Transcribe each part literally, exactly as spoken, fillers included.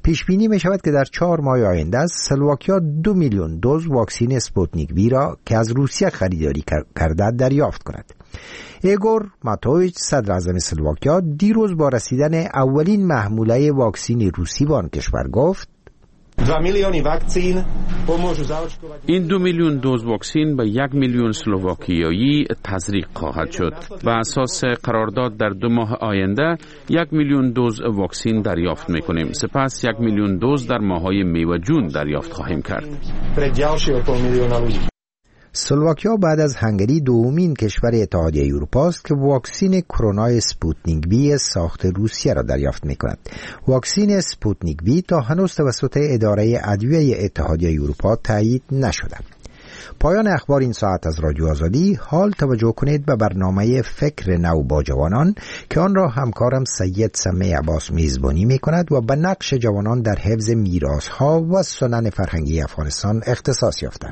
پیش بینی می شود که در چهار ماه آینده اسلواکیا دو میلیون دوز واکسن اسپوتنیک وی را که از روسیه خریداری کرده دریافت کند. ایگور ماتویچ صدر اعظم اسلواکیا دیروز با رسیدن اولین محموله واکسن روسی به آن کشور گفت این دو میلیون دوز واکسن به یک میلیون اسلواکیایی تزریق خواهد شد. و اساس قرارداد در دو ماه آینده یک میلیون دوز واکسن دریافت میکنیم. سپس یک میلیون دوز در ماه‌های می و جون دریافت خواهیم کرد. اسلواکیا بعد از هنگری دومین کشور اتحادیه اروپا است که واکسن کرونا اسپوتنیک وی ساخت روسیه را دریافت می‌کند. واکسن اسپوتنیک وی تا هنوز توسط اداره ادویه اتحادیه اروپا تایید نشده. پایان اخبار این ساعت از رادیو آزادی. حال توجه کنید به برنامه فکر نو با جوانان که آن را همکارم سید سمی عباس میزبانی می‌کند و به نقش جوانان در حفظ میراث‌ها و سنن فرهنگی افغانستان اختصاص یافته.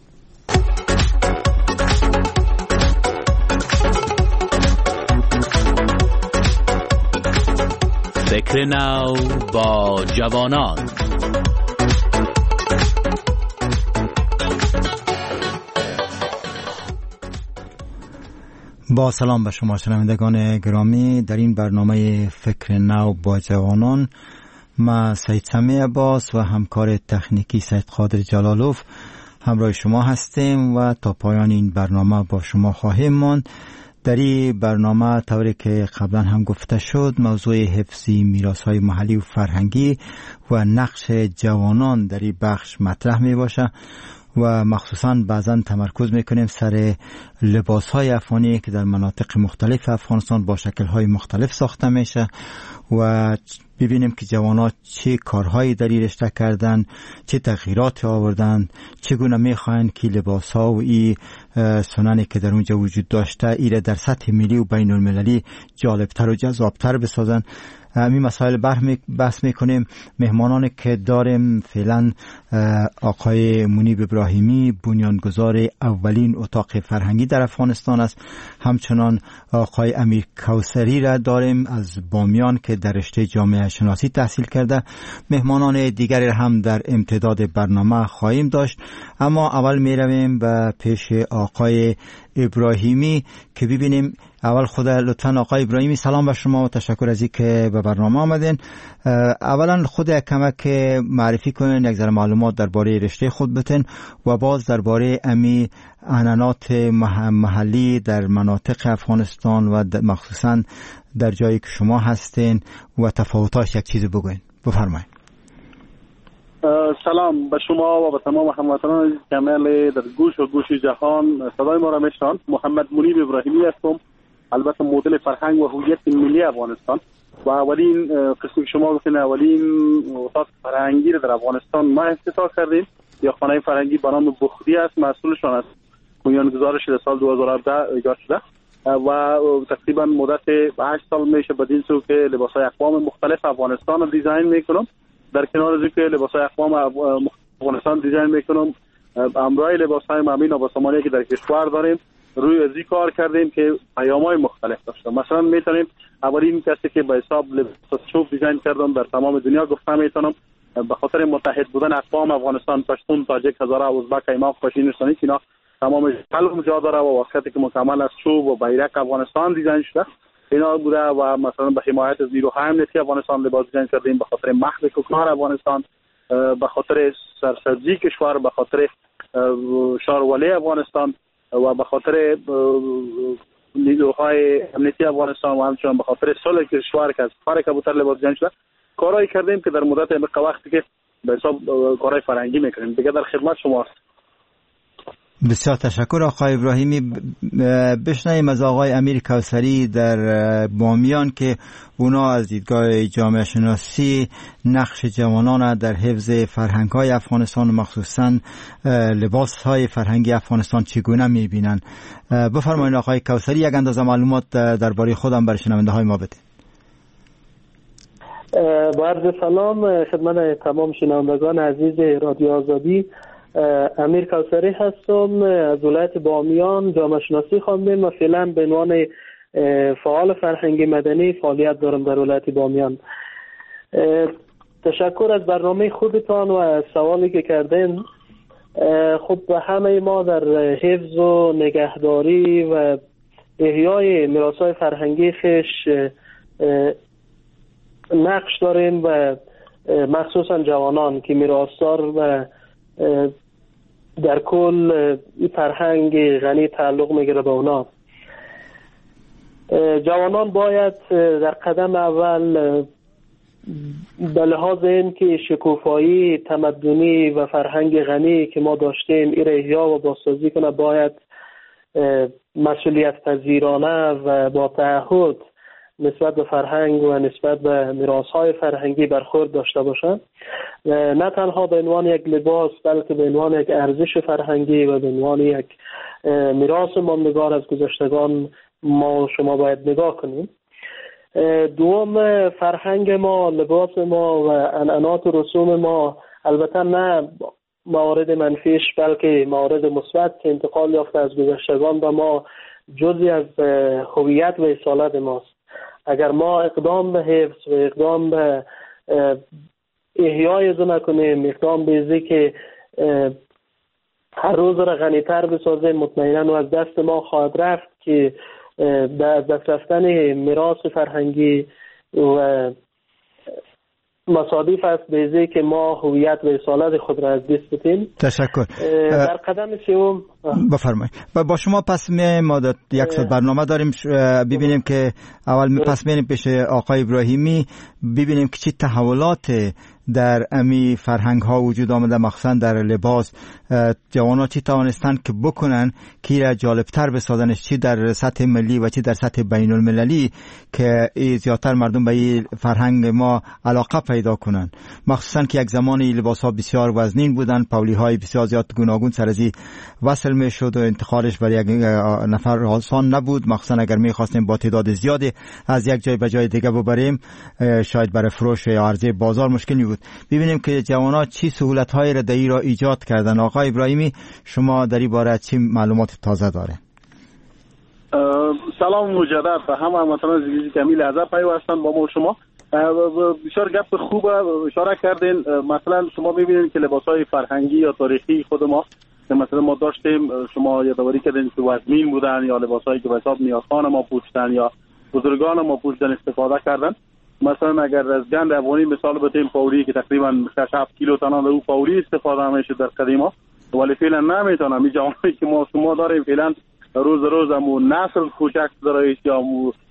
فکر نو با جوانان. با سلام به شما شنوندگان گرامی، در این برنامه فکر نو با جوانان ما سید سمی عباس و همکار تکنیکی سید قادر جلالوف همراه شما هستیم و تا پایان این برنامه با شما خواهیم ماند. در این برنامه طوری که قبلا هم گفته شد موضوع حفظ میراث‌های محلی و فرهنگی و نقش جوانان در این بخش مطرح می باشه و مخصوصا بعضا تمرکز میکنیم سر لباس‌های افغانی که در مناطق مختلف افغانستان با شکل‌های مختلف ساخته میشه و ببینیم که جوانان چه کارهایی در این رشته کردن، چه تغییرات آوردن، چگونه میخواین که لباس‌ها و این سننی که در اونجا وجود داشته ایره در سطح ملی و بین المللی جالبتر و جذابتر بسازن. همین مسائل بحث میکنیم. مهمانانی که داریم فعلا آقای منیب ابراهیمی بنیانگذار اولین اتاق فرهنگی در افغانستان است. همچنان آقای امیر کوثری را داریم از بامیان که در رشته جامعه شناسی تحصیل کرده. مهمانان دیگری هم در امتداد برنامه خواهیم داشت، اما اول میرویم به پیش آقای ابراهیمی که ببینیم. اول خود لطفاً آقای ابراهیمی سلام به شما و تشکر از اینکه به برنامه آمدین. اولا خود کمک معرفی کنین، یک ذره معلومات درباره رشته خود بتین و باز درباره امی عنعنات محلی در مناطق افغانستان و مخصوصاً در جایی که شما هستین و تفاوتاش یک چیزی بگوین. بفرمایید. سلام به شما و به تمام هموطنان کامل در گوش و گوش جهان. صدای ما را میشنوند. محمد منیب ابراهیمی هستم، البته مدل فرهنگ و هویت ملی افغانستان و اولین قسم شما گفتین اولین اتاق فرهنگی را در افغانستان ما افتتاح کردیم. یا خانه فرهنگی به نام بخدی است، مسئولشان است بنیانگذار شده سال دو هزار و هفده ایجاد شده و تقریبا مدت هشت سال میشه بدین سو که لباس‌های اقوام مختلف افغانستان رو دیزاین میکنم. در کنار از اینکه لباس‌های اقوام افغانستان دیزاین میکنم، امرای لباس‌های مامین و سامانی که در کشور داریم روی ازی کار کردیم که پیام‌های مختلف داشته. مثلا میتونیم اولین کسی که به حساب لباس چوب دیزاین کردم در تمام دنیا گفتم میتونم به خاطر متحد بودن اقوام افغانستان، پشتون، تاجیک، هزاره، ازبک، ایماق، پشینستانی که اینا تمام قلم جا داره و وقتی که مکمل از چوب و بیرق افغانستان دیزاین شده اینا بوده و مثلا به حمایت از نیروهای امنیتی افغانستان لباس دیزاین کردیم، به خاطر محو کوکنار افغانستان، به خاطر سرسبزی کشور، به خاطر شارولی افغانستان و به خاطر نیروهای امنیتی افغانستان و همچنان به خاطر صلح کشور که از فار کبوتر لباس دیزاین شده کارایی کردیم که در مدت وقتی که به حساب کارهای فرهنگی میکنیم دیگه در خدمت شما است. بسیار تشکر آقای ابراهیمی. بشنویم از آقای امیر کوثری در بامیان که اونا از دیدگاه جامعه شناسی نقش جوانان در حفظ فرهنگ‌های افغانستان و مخصوصاً لباس‌های فرهنگی افغانستان چگونه می‌بینن. بفرمایید آقای کوثری، یک اندازه معلومات درباره خودم برای شنونده‌های ما بدید. با عرض سلام خدمت تمام شنوندگان عزیز رادیو آزادی. امیر کوثری هستم، از ولایت بامیان جامعه شناسی خواندم و فعلا به عنوان فعال فرهنگی مدنی فعالیت دارم در ولایت بامیان. تشکر از برنامه خودتان و سوالی که کردین. خب همه ما در حفظ و نگهداری و احیای میراث‌های فرهنگی خویش نقش داریم و مخصوصا جوانان که میراثدار و در کل فرهنگ غنی تعلق میگیره به اونا. جوانان باید در قدم اول به لحاظ این که شکوفایی تمدنی و فرهنگ غنی که ما داشتیم این احیا و بازسازی کنه، باید مسئولیت پذیرانه و با تعهد نسبت به فرهنگ و نسبت به میراث‌های فرهنگی برخورد داشته باشند، نه تنها به عنوان یک لباس بلکه به عنوان یک ارزش فرهنگی و به عنوان یک میراث ماندگار از گذشتگان ما شما باید نگاه کنیم. دوم، فرهنگ ما، لباس ما و عنعنات و رسوم ما البته نه موارد منفیش بلکه موارد مثبت که انتقال یافته از گذشتگان به ما جزئی از هویت و اصالت ماست. اگر ما اقدام به حفظ و اقدام به احیای از نکنیم، اقدام به ازی که هر روز را غنی‌تر بسازیم، مطمئناً و از دست ما خواهد رفت که در دست رفتن میراث فرهنگی و مصادیف است به ازی که ما هویت و اصالت خود را از دست بدیم. تشکر. در قدم سوم بفرمایید. و با شما پس می ما یک ساعت برنامه داریم، ببینیم که اول می پس میریم پیش آقای ابراهیمی ببینیم که چی تحولات در امی فرهنگ ها وجود آمده، مخصوصا در لباس. جوانان چی توانستن که بکنن که را جالب تر بسازنش، چی در سطح ملی و چی در سطح بین المللی، که زیادتر مردم به این فرهنگ ما علاقه پیدا کنن. مخصوصا که یک زمانی لباس ها بسیار وزنین بودن، پولی های بسیار زیاد گوناگون سر ازی وصل می شد و انتقالش برای یک نفر آسان نبود، مخصوصا اگر می خواستیم با تعداد زیادی از یک جای به جای دیگه ببریم، شاید برای فروش یا عرضه بازار مشکل می بود. ببینیم که جوانان چی سهولت های را در این را ایجاد کردن. آقای ابراهیمی، شما در این باره چی معلومات تازه داره؟ سلام مجدد به همه هموطنان عزیز که لحظه پیوستن با ما. شما بسیار گپ خوبه اشاره کردین. مثلا شما میبینید که لباسهای فرهنگی یا تاریخی خود ما که مثلا ما داشتیم، شما یادآوری کردین که وزمین بودن یا لباسهایی که به حساب نیاکان ما پوشیدن یا بزرگان ما پوشیدن استفاده کردن. مثلا اگر از گند افغانی مثال بتیم، پوری که تقریبا شش هفت کیلو تنان او پوری استفاده میشه در قدیما، ولی فعلا نمیتونم. این جوانی که ما شما داریم فعلا روز روز همو نسل کوچک داره یا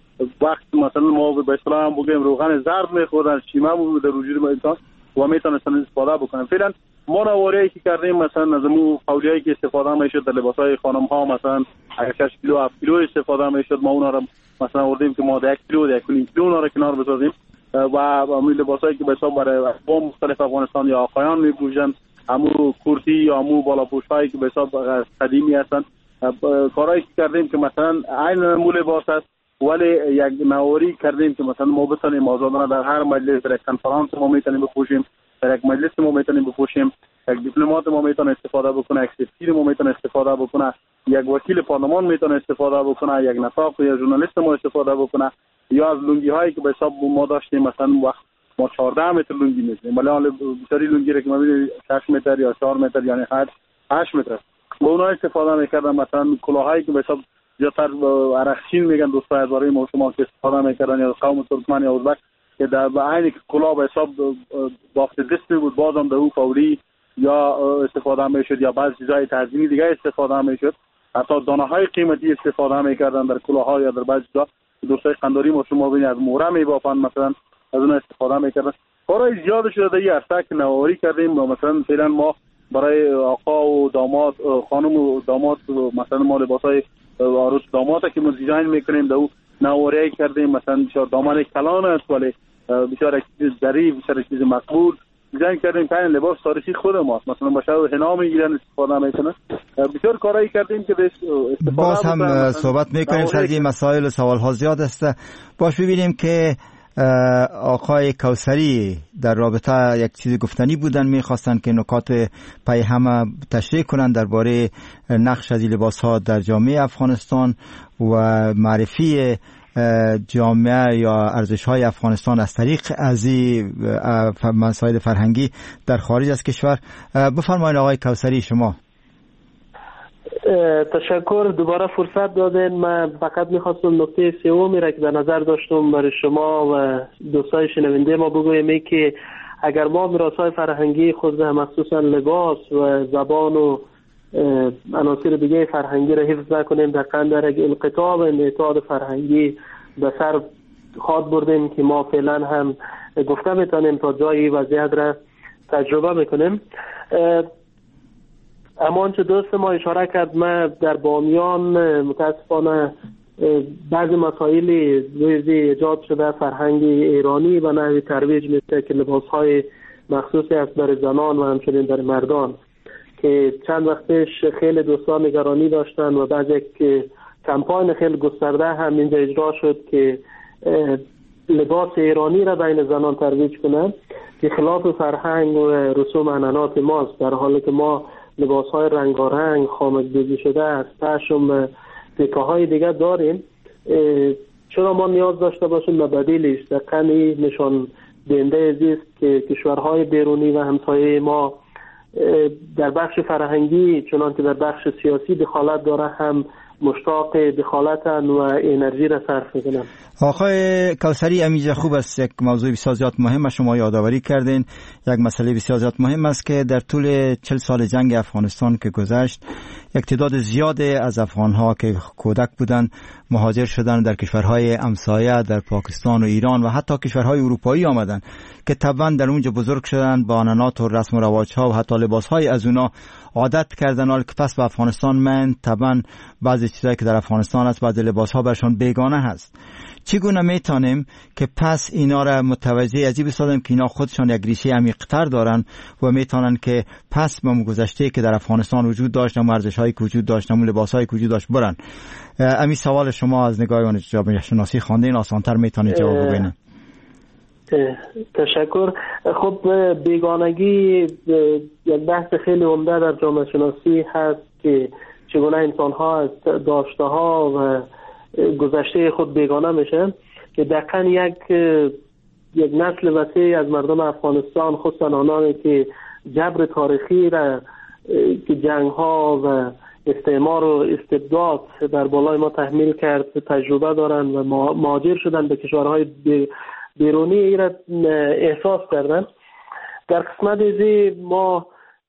وقت مثلا ما به اصطلاح بگیم روغن زرد میخوردن، شیمه بود در وجود ما انسان و میتونستن استفاده بکنن. فعلا ما نواری که کردیم مثلا از مو پولیایی که استفاده میشد در لباسای خانم ها، مثلا اگر شش کیلو هفت کیلو استفاده میشد، ما اونا رو مثلا آوردیم که ما ده یک کیلو یک کیلو اونا رو کنار بسازیم و همون لباسایی که به حساب برای اقوام مختلف افغانستان یا آقایان میپوشن، همون کورتی یا همون بالاپوشایی که به حساب قدیمی هستن، کارایی که کردیم که مثلا عین مو لباس است ولی یک نواری کردیم که مثلا ما بتونیم آزادانه در هر مجلس، در یک کنفرانس ما میتونیم بپوشیم، در یک مجلس ما میتونیم بپوشیم، یک دیپلمات ما میتونه استفاده بکنه، یک سفیر ما میتونه استفاده بکنه، یک وکیل پارلمان میتونه استفاده بکنه، یک نساق یا ژورنالیست ما استفاده بکنه، یا از لنگی هایی که به حساب ما داشتیم مثلا وقت ما چهارده متر لنگی می‌زدیم، ولی حالا بسیاری لنگی رو که ما می‌بینیم شش متر یا چهار متر یعنی هشت متر با اونها استفاده میکردن. مثلا کلاهایی که به حساب زیادتر عرقچین میگن دوستای از برای ما شما که استفاده میکردن، یا قوم ترکمن یا ازبک که در عین کلاه به حساب بافت دست بود، بازم در او فوری یا استفاده میشد یا بعض چیزای تزیینی دیگه استفاده میشد. حتی دانه های قیمتی استفاده میکردن در کلاه ها یا در بعض چیزا. دوستای قنداری ما شما ببینید از موره میبافن، مثلا از اون استفاده میکردن. کارهای زیاد شده در این عرصه که نواری کردیم. مثلا فعلا ما برای آقا و داماد، خانم و داماد، مثلا ما لباسای عروس داماد که ما دیزاین میکنیم در او نواری کردیم. مثلا بسیار دامن کلان است ولی بسیار چیز ظریف، بسیار چیز مقبول دیزاین کردیم که این لباس تاریخی خود ماست. مثلا با شب حنا میگیرن استفاده میکنن. بسیار کارایی کردیم که استفاده باز هم صحبت میکنیم سر این مسائل و سوال ها زیاد است. باش ببینیم که آقای کوثری در رابطه یک چیز گفتنی بودن، میخواستن که نکات پای همه تشریح کنن درباره نقش از لباس ها در جامعه افغانستان و معرفی جامعه یا ارزش‌های افغانستان از طریق از مسائل فرهنگی در خارج از کشور. بفرمایید آقای کوثری شما. تشکر، دوباره فرصت دادین. من فقط میخواستم نکته سومی را که در نظر داشتم برای شما و دوستای شنونده ما بگویم که اگر ما میراث‌های فرهنگی خود مخصوصا لباس و زبان و عناصر دیگه فرهنگی را حفظ نکنیم، دقیقاً در یک انقطاع انعطاف فرهنگی به سر خواد بردیم که ما فعلا هم گفته میتونیم تا جایی وضعیت را تجربه میکنیم. اما آنچه دوست ما اشاره کرد، ما در بامیان متاسفانه بعضی مسائلی روی ایجاد شده فرهنگ ایرانی و نحوی ترویج میشه که لباسهای مخصوصی است برای زنان و همچنین برای مردان که چند وقت پیش خیلی دوستان نگرانی داشتن و بعد یک کمپاین خیلی گسترده هم اینجا اجرا شد که لباس ایرانی را بین زنان ترویج کنند که خلاف فرهنگ و رسوم و عنعنات ماست، در حالی که ما لباس‌های رنگارنگ خامک‌دوزی شده از پشم و تکه‌های دیگر داریم. چرا ما نیاز داشته باشیم به بدیلش؟ دقیقاً نشان دهنده است که کشورهای بیرونی و همسایه ما در بخش فرهنگی چنان که در بخش سیاسی دخالت داره هم مشتاق دخالتن و انرژی را صرف میکنن. آقای کوثری، امیجا خوب است، یک موضوع بسیار زیاد مهم شما یادآوری کردین. یک مسئله بسیار زیاد مهم است که در طول چهل سال جنگ افغانستان که گذشت یک تعداد زیاد از افغانها که کودک بودند مهاجر شدند در کشورهای همسایه، در پاکستان و ایران و حتی کشورهای اروپایی آمدند که طبعا در اونجا بزرگ شدند، با عنعنات و رسم و رواجها و حتی لباسهای از اونا عادت کردن، حال که پس به افغانستان من طبعا بعضی چیزایی که در افغانستان است، بعضی لباسها برشان بیگانه هست. چگونه میتونیم که پس اینا را متوجه عجیب بسازیم که اینا خودشان یک ریشه عمیق‌تر دارن و میتونن که پس به گذشته که در افغانستان وجود داشت، ارزش‌هایی که وجود داشت، لباس‌هایی که وجود داشت برن. امی سوال شما از نگاه جامعه شناسی خواندین آسان‌تر میتونید جواب بدین. تشکر. خب بیگانگی یک بحث خیلی عمده در جامعه شناسی هست که چگونه انسان‌ها از داشته‌ها و گذشته خود بیگانه میشه که دقیقاً یک یک نسل وسیع از مردم افغانستان، خصوصا آنانی که جبر تاریخی را که جنگ‌ها و استعمار و استبداد در بالای ما تحمیل کرد تجربه دارن و مهاجر شدن به کشورهای بیرونی ای را احساس کردن. در قسمت ازی ما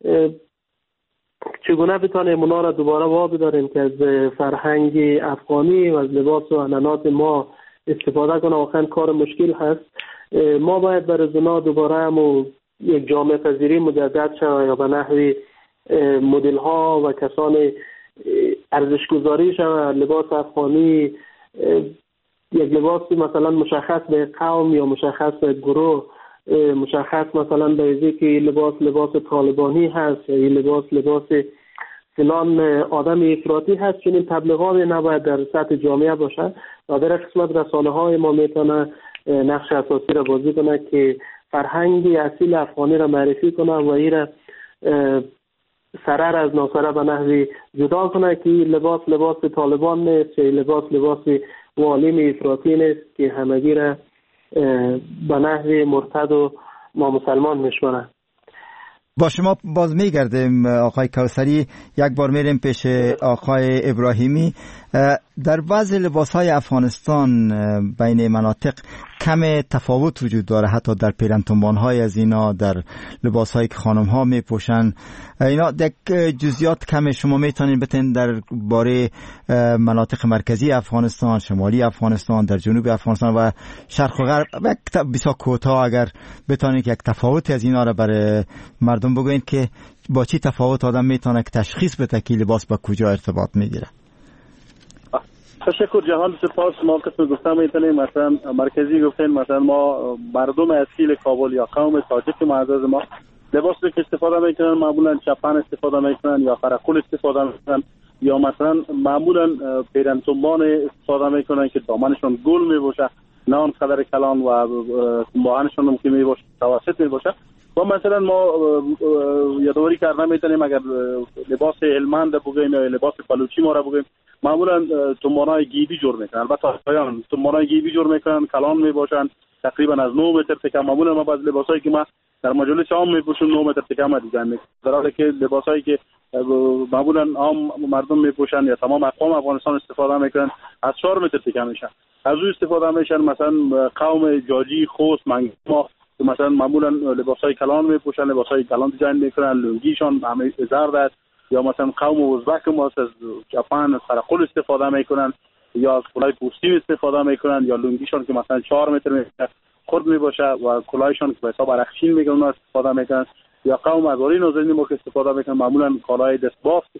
چگونه بتانیم اونا را دوباره وابی داریم که از فرهنگ افغانی و از لباس و عنعنات ما استفاده کنه؟ واقعا کار مشکل هست. ما باید برای اونا دوباره هم یک جامعه پذیری مجدد شود یا به نحوی مدل ها و کسان ارزش گذاری شود. لباس افغانی یک لباسی مثلا مشخص به قوم یا مشخص به گروه، مشخص مثلا به ازی که لباس لباس طالبانی هست یا لباس لباس فلان آدم افراطی هست، چنین تبلیغات نباید در سطح جامعه باشه و در قسمت رسانه های ما میتونه نقش اساسی را بازی کنه که فرهنگ اصیل افغانی را معرفی کنه و این را سرر از ناسره به نحوی جدا کنه که لباس لباس طالبان نیست، لباس لباس معالم افراطی نیست که همگی را به نحوی مرتد و نامسلمان میشمارن. با شما باز میگردیم آقای کوثری، یک بار میریم پیش آقای ابراهیمی. در بعض لباسهای افغانستان بین مناطق کم تفاوت وجود داره، حتی در پیرنتنبان‌های از اینا، در لباس‌هایی که خانم‌ها می‌پوشن، اینا یک جزئیات کم شما میتونین بتین در باره مناطق مرکزی افغانستان، شمالی افغانستان، در جنوب افغانستان و شرق و غرب بسیار کوتاه اگر بتونین که یک تفاوت از اینا را برای مردم بگوین که با چی تفاوت آدم میتونه که تشخیص بده که لباس با کجا ارتباط میگیره. تشکر جهان، سپاس. ما قسم گفتم میتونیم مثلا مرکزی گفتیم مثلا ما مردم اصیل کابل یا قوم تاجیک معزز ما لباسی که استفاده میکنن معمولا چپن استفاده میکنن یا فرقول استفاده میکنن یا مثلا معمولا پیرنتنبان استفاده میکنن که دامنشون گل میباشه، نه آنقدر کلان و باهنشون ممکن میباشه متوسط میباشه. و مثلا ما یادآوری کردن میتونیم اگر لباس هلمند بگیم یا لباس بلوچی ما را بگیم، معمولا تنبانهای گیبی جور میکنن. البته آقایان تنبانهای گیبی جور میکنن، کلان میباشن، تقریبا از نه متر تکم. معمولا ما بعض لباسایی که ما در مجالس عام میپوشیم نه متر تکم دیدن میکنن، در حالی که لباسایی که معمولا عام مردم میپوشن یا تمام اقوام افغانستان استفاده میکنن از چهار متر تکم میشن. از او استفاده میشن مثلا قوم جاجی، خوست، منگما مثلا معمولا لباسای کلان میپوشن، لباسای کلان دیزاین میکنن، لنگیشان همه زرد است. یا مثلا قوم ازبک ما از ژاپن سرقل استفاده میکنن یا از کلاه پوستین استفاده میکنن، یا لنگیشان که مثلا چهار متر میشه خرد میباشه و کلاهشان که به حساب رخشین میگن استفاده میکنن. یا قوم ازاری نازنین ما که استفاده میکنن معمولا کالای دستبافت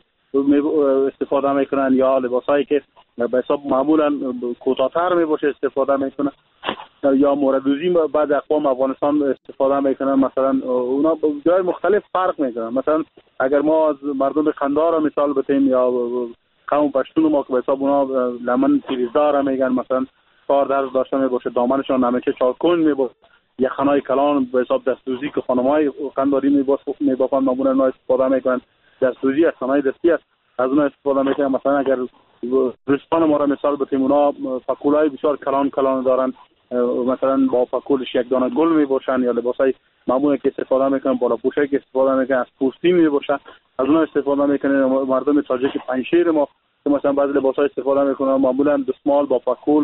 استفاده میکنن، یا لباسایی که به حساب معمولا کوتاه‌تر میباشه استفاده میکنن. یا موردوزی بعد اقوام افغانستان استفاده میکنن، مثلا اونا جای مختلف فرق میکنن. مثلا اگر ما از مردم قندهار مثال بتیم یا قوم پشتون ما که به حساب اونا لمن تیریزدار میگن، مثلا کار درز داشته میباشه، دامنشان همیشه چاکون میباشه، یخنای کلان به حساب دستوزی که خانمای قنداری میبافن معمولا اونا استفاده میکنن، دستوزی از صنایع دستی است از اونها استفاده میکنن. مثلا اگر رستان ما را مثال بتیم اونا فکولای بسیار کلان کلان دارن، مثلا با فکولش یک دانه گل میباشن، یا لباسای معمولا که استفاده میکنن بالا پوشایی که استفاده میکنن از پوستین میباشن از اونها استفاده میکنن. مردم تاجیک پنجشیر ما که مثلا بعضی لباسای استفاده میکنن معمولا دستمال با فکول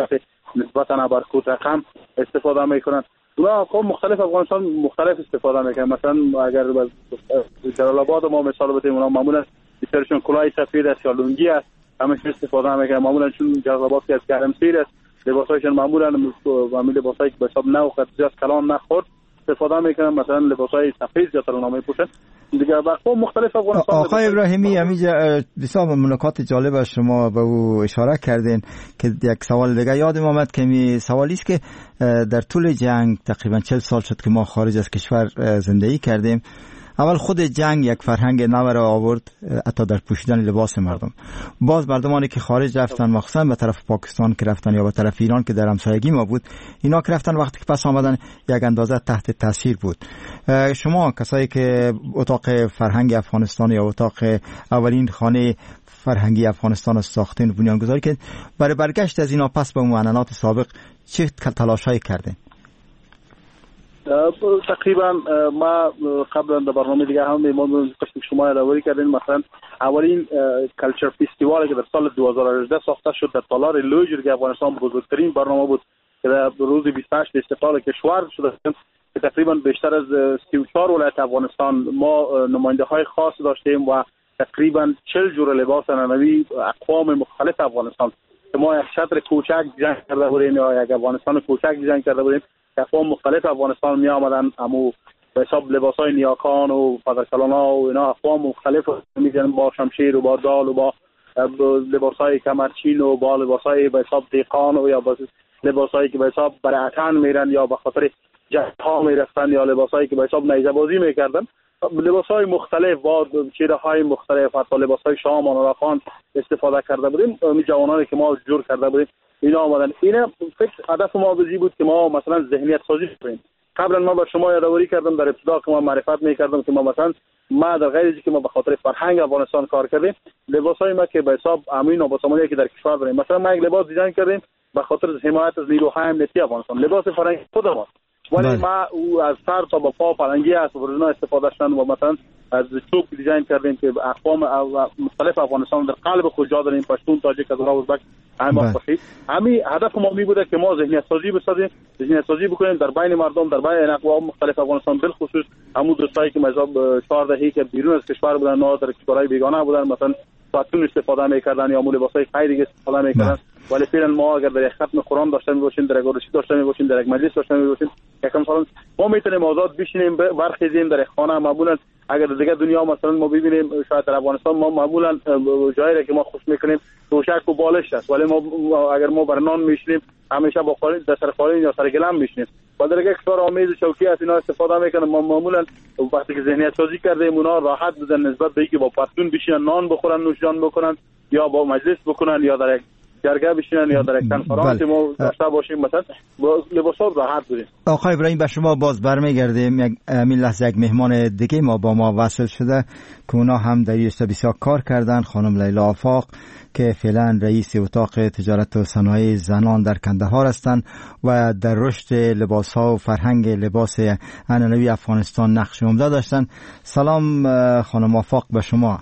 نسبتا بر کوتاه استفاده میکنن. اونا قوم مختلف افغانستان مختلف استفاده میکنن. مثلا اگر از جلال آباد ما مثال بزنیم اونا معمولا بیشترشون کلاه سفید است یا لنگی است همیشه استفاده میکنن. معمولا چون جلال آباد که از گرمسیر است لباسایشون معمولا معمولا لباسایی که به حساب نه وقت زیاد کلان نخورد استفاده میکنن، مثلا لباسای سفید یا تر میپوشن دیگه. وقتا مختلف افغانستان. آقای ابراهیمی همینجا بسیار منکات جالب از شما به او اشاره کردین که یک سوال دیگه یادم آمد که می سوالی است که در طول جنگ تقریبا چهل سال شد که ما خارج از کشور زندگی کردیم. اول خود جنگ یک فرهنگ نو را آورد حتی در پوشیدن لباس مردم. باز مردمانی که خارج رفتن مخصوصا به طرف پاکستان که رفتن یا به طرف ایران که در همسایگی ما بود، اینا که رفتن وقتی که پس آمدن یک اندازه تحت تاثیر بود. شما کسایی که اتاق فرهنگ افغانستان یا اتاق اولین خانه فرهنگی افغانستان ساختین بنیانگذاری کردین، برای برگشت از اینا پس به معلنات سابق چه تلاشایی کردین؟ تقریبا ما قبلا در برنامه دیگه هم میمون قسم شما یادآوری کردین، مثلا اولین کلچر فستیوالی که در سال دو هزار و هجده ساخته شد در تالار لوجر که افغانستان بزرگترین برنامه بود که در روز بیست و هشت استقلال کشور شده که تقریبا بیشتر از سی و چهار ولایت افغانستان ما نماینده های خاص داشتیم و تقریبا چهل جور لباس نوی اقوام مختلف افغانستان که ما یک شطر کوچک دیزاین کرده بودیم یا یک افغانستان کوچک دیزاین کرده بودیم. اقوام مختلف افغانستان می آمدن امو به حساب لباسای نیاکان و پدرکلانا و اینا اقوام مختلف میزنن با شمشیر و با دال و با لباسای کمرچین و با لباسای به حساب دیقان و یا با لباسایی که به حساب برای اتن میرن یا به خاطر جها میرفتن یا لباسایی که به حساب نیزه بازی میکردن. لباسای مختلف با چهره های مختلف حتی لباسای شاه امان خان استفاده کرده بودیم. می جوانانی که ما جور کرده بودیم اینا آمدن. اینا فکر هدف ما بزی بود که ما مثلا ذهنیت سازی کنیم. قبلا ما با شما یادآوری کردم در ابتدا که ما معرفت میکردم که ما مثلا ما در غیر از که ما به خاطر فرهنگ افغانستان کار کردیم، لباسای ما که به حساب امین و باسمانی که در کشور داریم، مثلا ما یک لباس دیزاین کردیم به خاطر حمایت از نیروهای امنیتی افغانستان، لباس فرهنگی خود ما، ولی ما او از سر تا به پا فرهنگی است و ورنا استفاده شدن و مثلا از چوب دیزاین کردیم که اقوام مختلف افغانستان در قلب خود جا داریم، پشتون، تاجیک، هزاره، ازبک، همه باشید. همین هدف ما می بوده که ما ذهنیت سازی بسازیم، ذهنیت سازی بکنیم در بین مردم، در بین اقوام مختلف افغانستان، بالخصوص همون دوستایی که مثلا چهار دهه که بیرون از کشور بودن، نه در کشورهای بیگانه بودن، مثلا پاتون استفاده میکردن یا مول لباسای خیر دیگه استفاده میکردن. ولی فعلا ما اگر در ختم قرآن داشته میباشیم، در گورشی داشته میباشیم، در یک مجلس داشته میباشیم، یکم مثلا ما میتونیم آزاد بشینیم برخیزیم در خانه. معمولا اگر دیگه دنیا مثلا ما ببینیم شاید در افغانستان ما معمولا جایی که ما خوش میکنیم توشک و بالش است، ولی ما اگر ما بر نان میشینیم همیشه با خالی دستر خالی یا سر گلم میشینیم. و در یک کشور آمیز چوکی است اینا استفاده میکنن. ما معمولا وقتی که ذهنیت سازی کردیم اونا راحت بودن نسبت به اینکه با پتون بشینن نان بخورن، نوشجان بکنن یا با مجلس بکنن یا در یک جرگه بشینن یا در یک کنفرانس بله. ما داشته باشیم مثلا لباس ها راحت بودیم. آقای ابراهیم به شما باز برمیگردیم. یک همین لحظه یک مهمان دیگه ما با ما وصل شده که اونا هم در این رشته بسیار کار کردن، خانم لیلا آفاق که فعلا رئیس اتاق تجارت و صنایع زنان در کندهار هستند و در رشد لباس ها و فرهنگ لباس عنعنوی افغانستان نقش عمده داشتن. سلام خانم آفاق به شما.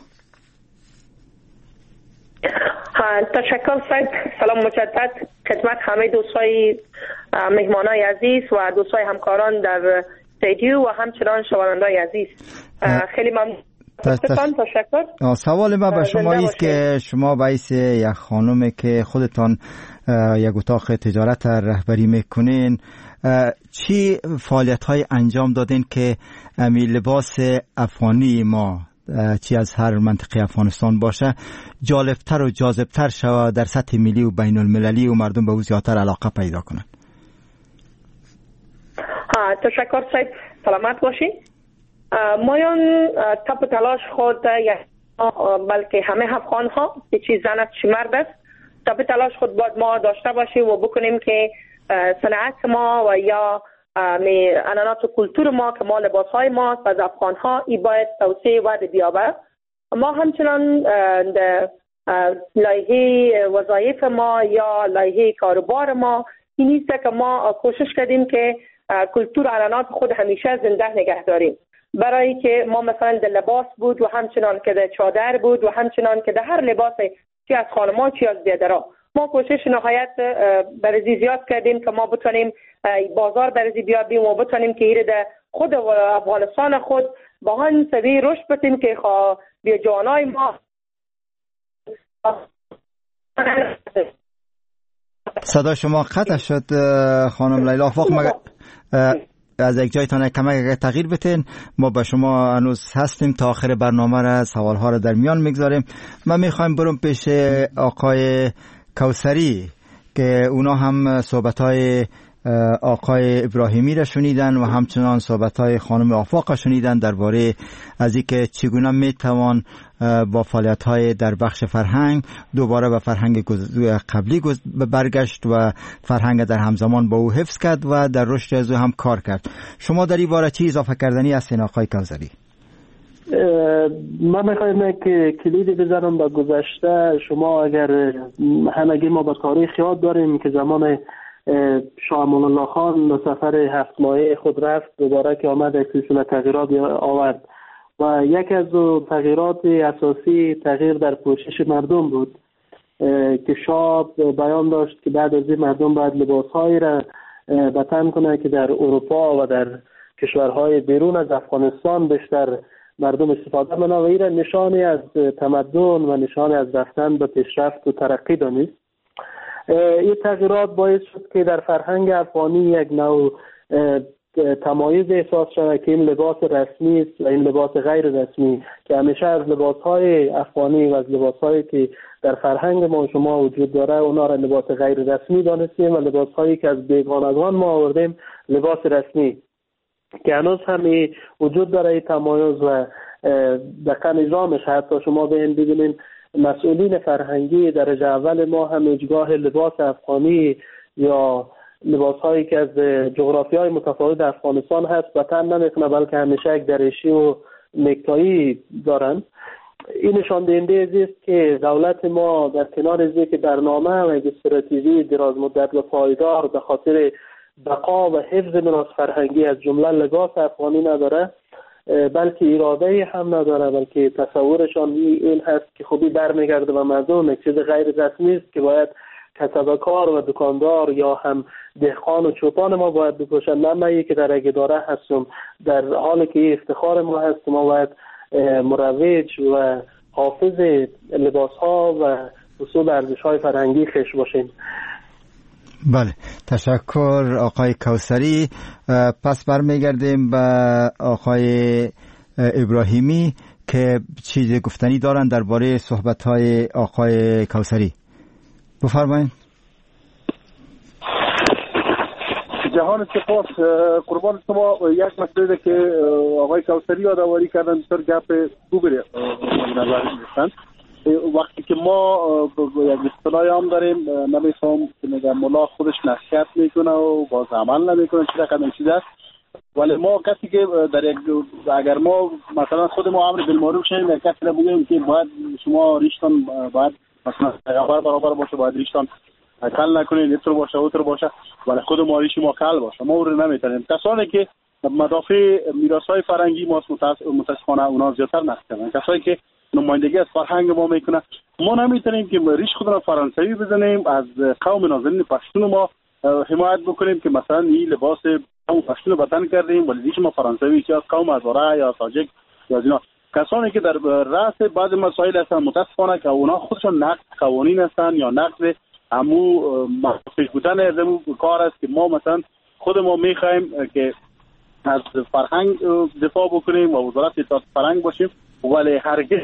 تشکر سید. سلام مجدد خدمت همه دوستای مهمانای عزیز و دوستای همکاران در استودیو و همچنان شنوندگان عزیز. خیلی ممنون. تشکر. سوال ما به شما است که شما باعث یک خانم که خودتان یک اتاق تجارت رهبری میکنین، چی فعالیت های انجام دادین که امی لباس افغانی ما چی از هر منطقه افغانستان باشه جالبتر و جاذبتر شود در سطح ملی و بین المللی و مردم به او زیادتر علاقه پیدا کنند؟ تشکر سید. سلامت باشین. مایان تپ تلاش خود بلکه همه افغان ها که چی زن است چی مرد است تپ تلاش خود باید ما داشته باشیم و بکنیم که صنعت ما و یا عنعنات و کلتور ما که ما لباس های ما از افغان ها ای باید توسعه و بیابه. ما همچنان لایحه وظایف ما یا لایحه کاروبار ما این نیست که ما کوشش کردیم که کلتور عنعنات خود همیشه زنده نگه داریم، برای که ما مثلا در لباس بود و همچنان که در چادر بود و همچنان که در هر لباس چی از خانم‌ها چی از بیادرها ما کوشش نهایت برزی زیاد کردیم که ما بتونیم بازار برزی بیابیم و بتونیم که ایره در خود افغانستان خود با هن سوی رشد بتیم که خواه بیا جوانای ما. صدا شما قطع شد خانم لیلا آفاق. مگه از یک جایتان کمک تغییر بتین، ما با شما هنوز هستیم تا آخر برنامه را سوالها را در میان میگذاریم. من میخوایم برم پیش آقای کوثری که اونا هم صحبتهای آقای ابراهیمی را شنیدن و همچنان صحبتهای خانم آفاق شنیدن درباره از اینکه چگونه میتوان با فعالیت‌های در بخش فرهنگ دوباره به فرهنگ قبلی برگشت و فرهنگ در همزمان با او حفظ کرد و در رشد از او هم کار کرد. شما در این باره چی اضافه کردنی هستین آقای کوثری؟ من میخوایم که کلیدی بزنم به گذشته. شما اگر همگی ما به تاریخ یاد داریم که زمان شاه امان الله خان به سفر هفت ماهه خود رفت، دوباره که آمد یک سلسله تغییرات آورد و یک از تغییرات اساسی تغییر در پوشش مردم بود که شاه بیان داشت که بعد از این مردم باید لباسهایی را به تن کنه که در اروپا و در کشورهای بیرون از افغانستان بیشتر مردم استفاده کنند و این نشانی از تمدن و نشانی از رفتن به پیشرفت و ترقی دانست. این تغییرات باعث شد که در فرهنگ افغانی یک نوع تمایز احساس شود که این لباس رسمی است و این لباس غیر رسمی که همیشه از لباسهای افغانی و از لباسهایی که در فرهنگ ما شما وجود داره اونا را لباس غیر رسمی دانستیم و لباسهایی که از بیگانگان ما آوردیم لباس رسمی که هنوز هم وجود داره این تمایز و دقیقا نظامش. حتی شما ببینید ببینید مسئولین فرهنگی درجه اول ما هم اجگاه لباس افغانی یا لباس هایی که از جغرافی های متفاوت افغانستان هست و تن نمیکنه بلکه همیشه یک درشی و نکتایی دارن. این نشان دهنده است که دولت ما در کنار از که برنامه و یک استراتژی دراز مدت و پایدار به خاطر بقا و حفظ میراث فرهنگی از جمله لباس افغانی نداره، بلکه اراده هم نداره، بلکه تصورشان این هست که خوبی برمیگرده و مردم یک چیز غیر رسمی است که باید کسبکار و دکاندار یا هم دهقان و چوپان ما باید بپوشن. نه من که در یک اداره هستم در حالی که افتخار ما هست ما باید مروج و حافظ لباس ها و اصول ارزش های فرهنگی خش باشیم. بله، تشکر آقای کوثری. پس برمیگردیم به آقای ابراهیمی که چیز گفتنی دارن درباره صحبت های آقای کوثری. بفرمایید. جهان سپاس. قربان شما. یک مسئله که آقای کوثری یادآوری کردن بسیار گپ خوبی نظر می‌رسند. وقتی که ما یک اصطلاحی هم داریم، نمی‌فهم که میگم ملا خودش نصیحت میکنه و باز عمل نمیکنه، چه رقم چیز است. ولی ما کسی که در یک اگر ما مثلا خود ما امر بالمعروف شیم، یک کسی را بگیم که باید شما ریشتان باید مثلا برابر برابر باشه، باید ریشتان کل نکنید، اینطور باشه اونطور باشه، ولی خود ما ریش ما کل باشه، ما رو نمیتونیم. کسانی که مدافع میراث‌های فرهنگی ما متاسفانه اونا زیادتر نخستن، کسایی که نمایندگی از فرهنگ ما میکنه، ما نمیتونیم که ریش خود را فرانسوی بزنیم، از قوم نازنین پشتون ما حمایت بکنیم که مثلا این لباس قوم پشتون رو بتن کردیم ولی ریش ما فرانسوی، که از قوم هزاره یا تاجیک یا از اینا. کسانی که در رأس بعض مسائل هستن متاسفانه که اونا خودشون نقض قوانین هستن یا نقض همو مخفی بودن از همو کار است که ما مثلا خود ما میخوایم که از فرهنگ دفاع بکنیم و وزارت اطلاعات فرهنگ باشیم، ولی هرگز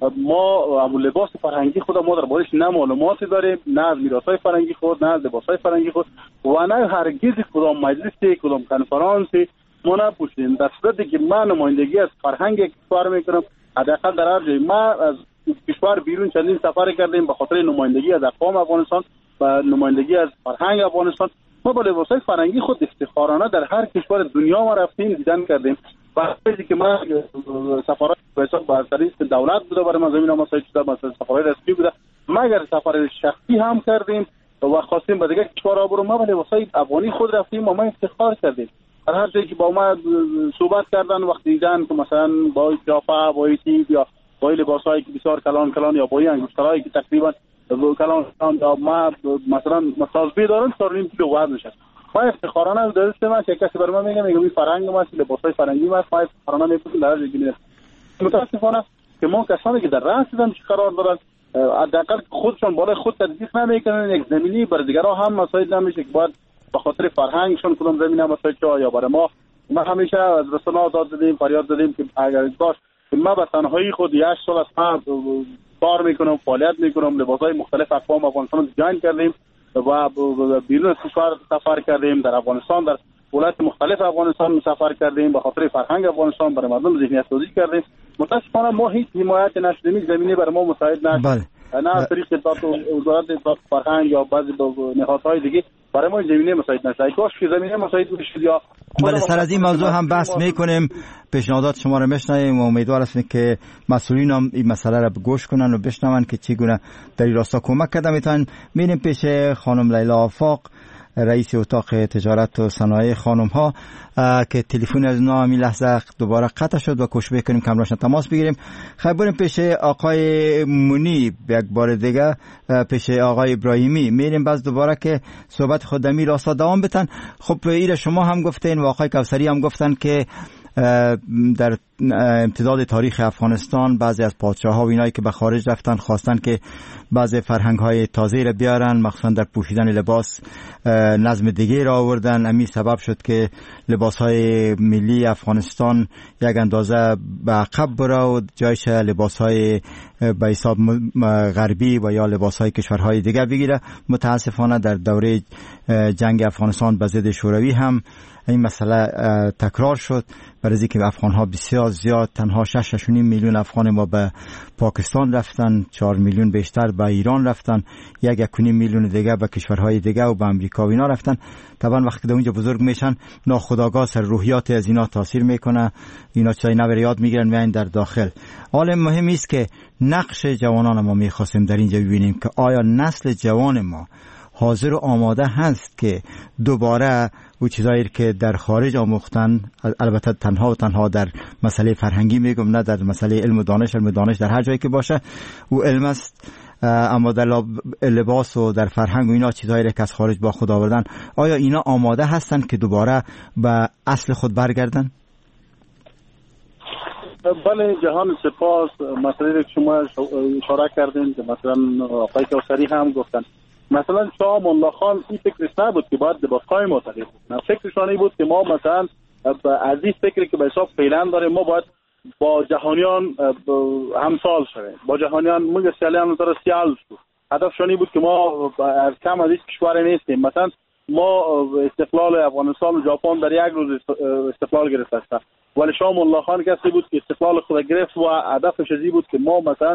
ما همون لباس فرهنگی خود ما در باردش نه معلوماتی داریم، نه از میراث‌های فرهنگی خود، نه از لباس‌های فرهنگی خود و نه هرگز کدام مجلسی کدام کنفرانسی ما نپوشیدیم. در صورتی که من نمایندگی از فرهنگ کشور میکنم، حداقل در هر جای ما از کشور بیرون چندین سفر کردیم به خاطر نمایندگی از اقوام افغانستان و نمایندگی از فرهنگ افغانستان. ما با لباس‌های فرهنگی خود افتخارانه در هر کشور دنیا ما رفتیم دیدن کردیم. وقتی که من سفرهای به حساب برتری دولت بوده برای من زمین ما سایت شده، مثلا سفرهای رسمی بوده، مگر سفر شخصی هم کردیم و خواستیم به دیگه کشورها برو، ما با لباس‌های افغانی خود رفتیم و ما افتخار کردیم. هر هر جایی که با ما صحبت کردن وقتی دیدن که مثلا با قیافه با تیپ یا با لباسایی که بسیار کلان کلان یا با انگشترایی که تقریبا کلان یا ما مثلا متازبی دارن سریم کیلو وزن نشه، ما افتخارانه درست من که کسی بر ما میگه میگه این فرهنگ ما است، لباسای فرهنگی ما است، ما افتخارانه میپرسیم در دیگه نیست. متاسفانه که ما کسانی که در رأس هم قرار دارن حداقل خودشون بالای خود تدقیق نمیکنن، یک زمینی بر دیگرها هم مسائل نمیشه که باید به خاطر فرهنگشون کدوم زمینه مسائل چه یا برای ما. ما همیشه از رسانه‌ها داد دادیم، فریاد دادیم که اگر داشت ما به تنهایی خود یک سال است ما کار میکنم، فعالیت میکنم، لباسای مختلف اقوام افغانستان جوین کردیم و بیرون از کشور سفر کردیم، در افغانستان در ولایت مختلف افغانستان سفر کردیم، به خاطر فرهنگ افغانستان برای مردم ذهنیت سازی کردیم. متاسفانه ما هیچ حمایت نشدیم، زمینی برای ما مساعد نشد. بله. نه از طریق وزارت اطلاعات فرهنگ یا بعضی نهادهای دیگه برای ما زمینه مساعد نشد. کاش که زمینه مساعد بشد یا بله. سر از این موضوع هم بحث میکنیم، پیشنهادات شما رو میشنویم و امیدوار هستیم که مسئولین هم این مسئله رو گوش کنن و بشنون که چگونه در این راستا کمک کردن میتونن. میریم پیش خانم لیلا آفاق، رئیس اتاق تجارت و صنایع خانم ها، که تلفن از اونا همین لحظه دوباره قطع شد و کوشش بکنیم کاملاشن تماس بگیریم. خیلی بریم پیش آقای منی یک بار دیگه، پیش آقای ابراهیمی میریم باز دوباره که صحبت خودمی راستا دوام بتن. خب ایره شما هم گفتین و آقای کوثری هم گفتن که در امتداد تاریخ افغانستان بعضی از پادشاه‌ها و اینایی که به خارج رفتن خواستن که بعضی فرهنگ‌های تازه را بیارن، مخصوصا در پوشیدن لباس نظم دیگه را آوردن. همین سبب شد که لباس‌های ملی افغانستان یک اندازه به عقب بره و جایش لباس‌های به حساب غربی و یا لباس‌های کشورهای دیگه بگیره. متاسفانه در دوره جنگ افغانستان به ضد شوروی هم این مسئله تکرار شد، برای اینکه افغان‌ها بسیار زیاد، تنها شش و نیم میلیون افغان ما به پاکستان رفتن، چهار میلیون بیشتر به ایران رفتن، یک یک و نیم میلیون دیگه به کشورهای دیگه و به امریکا و اینا رفتن. طبعا وقتی در اونجا بزرگ میشن ناخودآگاه سر روحیات از اینا تاثیر میکنه، اینا چیزای نو یاد میگیرن میان در داخل. حالا مهم است که نقش جوانان ما میخواستیم در اینجا ببینیم که آیا نسل جوان ما حاضر و آماده هست که دوباره او چیزایی که در خارج آموختن، البته تنها و تنها در مسئله فرهنگی میگم، نه در مسئله علم و دانش، علم و دانش در هر جایی که باشه او علم است، اما در لباس و در فرهنگ و اینا چیزایی که از خارج با خود آوردن، آیا اینا آماده هستن که دوباره به اصل خود برگردن؟ بله جهان سپاس. مسئله که شما اشاره کردین که مثلا آقای کوثری هم گفتن، مثلا شاه مولا خان این فکرش نبود که باید لباس‌های ما تغییر کنه، فکرشان این بود که ما مثلا از این فکری که به حساب فعلا داریم ما باید با جهانیان همسال شویم، با جهانیان میگه سیالیان رو سیال شو. هدفشان این بود که ما از کم از این کشور نیستیم. مثلا ما استقلال افغانستان و ژاپن در یک روز استقلال گرفت است، ولی شاه مولا خان کسی بود که استقلال خود گرفت و هدفش این بود که ما مثلا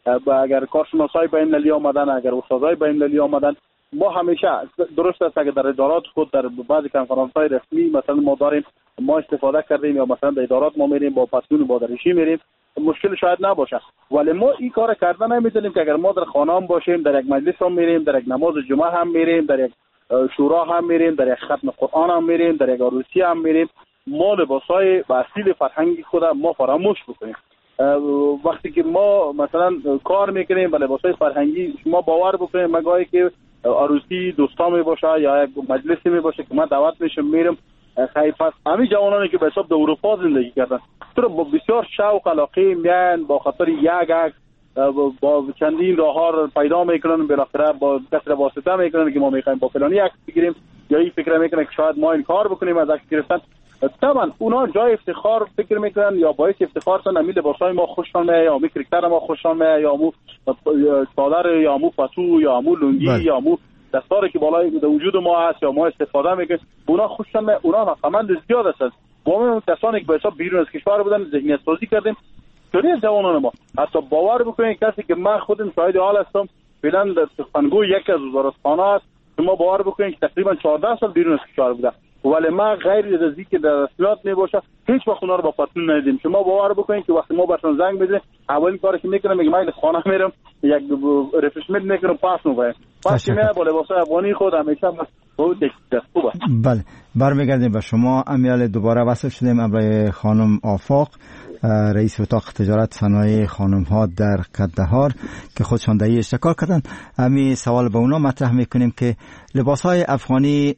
اگر کارشناسای بین المللی آمدن، اگر استادای بین المللی آمدن، ما همیشه درست است اگر در ادارات خود در بعضی کنفرانس‌های رسمی مثلا ما داریم، ما استفاده کردیم یا مثلا در ادارات ما میریم با پتون با درشی میریم، مشکل شاید نباشه، ولی ما این کار کردن نمیتونیم که اگر ما در خانه هم باشیم، در یک مجلس هم میریم، در یک نماز جمعه هم میریم، در یک شورا هم میریم، در یک ختم قرآن هم میریم، در یک عروسی هم میریم، ما لباسای اصیل فرهنگی خود ما فراموش بکنیم. وقتی که ما مثلا کار میکنیم با لباسای فرهنگی، شما باور بکنید مگاهی که عروسی دوستا می باشه یا یک مجلسی می باشه که من دعوت میشم میرم، خیلی است همین جوانانی که به حساب در اروپا زندگی کردن تو با بسیار شوق علاقه میان با خاطر یک یک با چندین راه پیدا میکنن، بالاخره با کسر واسطه میکنن که ما میخوایم با فلانی عکس بگیریم یا این فکر میکنن که شاید ما این کار بکنیم از عکس گرفتن. طبعا اونا جای افتخار فکر میکنن یا باعث افتخار شدن امی لباسای ما خوششان میاد یا امی کرکتر ما خوششان میاد یا امو چادر یا امو پتو یا امو لنگی یا امو دستاری که بالای وجود ما هست یا ما استفاده میکنیم، اونا خوششان میاد، اونا علاقمند زیاد هستن. ما اون کسانی که به حساب بیرون از کشور بودن ذهنیت سازی کردیم چطوری جوانان ما، حتی باور بکنید کسی که من خودم شاهد حال هستم فعلا در سخنگوی یک از وزارتخانه است، شما باور بکنید که تقریبا چهارده سال بیرون از کشور بودم، ولی ما غیر از اینکه در رسمیات میباشه هیچ وقت اونا رو با پتون ندیدیم. شما باور بکنید که وقتی ما برشون زنگ بزنیم اولین کاری که میکنم میگم من خانه میرم یک ریفرشمنت میکنم پاس میبرم پاس میاد با لباس افغانی خود همیشه بود خوبه. بله برمیگردیم به شما امیال. دوباره وصل شدیم امروی خانم آفاق، رئیس اتاق تجارت صنایع خانم ها در قندهار که خودشان در این اشتکار کردن. همین سوال به اونا مطرح میکنیم که لباس های افغانی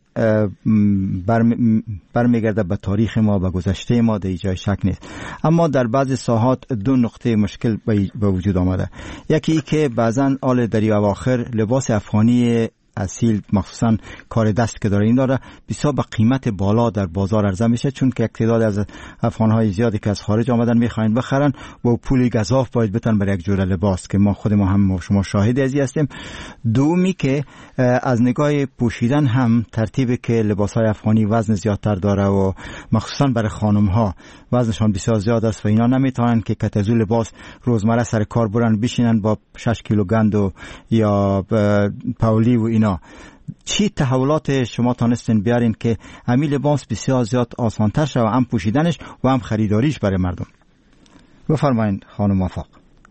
برمیگرده به تاریخ ما، به گذشته ما، در جای شک نیست، اما در بعضی ساحات دو نقطه مشکل به وجود آمده. یکی ای که بعضا آل دری اواخر لباس افغانی اصیل مخصوصا کار دست که داره این داره بسیار به قیمت بالا در بازار عرضه میشه، چون که یک تعداد از افغان‌های زیادی که از خارج آمدن میخواین بخرن و پول گزاف باید بتن برای یک جوره لباس که ما خود ما هم شما شاهد ازی هستیم. دومی که از نگاه پوشیدن هم ترتیبی که لباس‌های افغانی وزن زیادتر داره و مخصوصا برای خانم‌ها وزنشان بسیار زیاد است و اینا نمیتونن که کتازو لباس روزمره سر کار برن بشینن با شش کیلو گند و یا پاولی و اینا. چی تحولات شما تانستین بیارین که همین لباس بسیار زیاد آسانتر شد و هم پوشیدنش و هم خریداریش برای مردم؟ بفرمایید خانم موفق.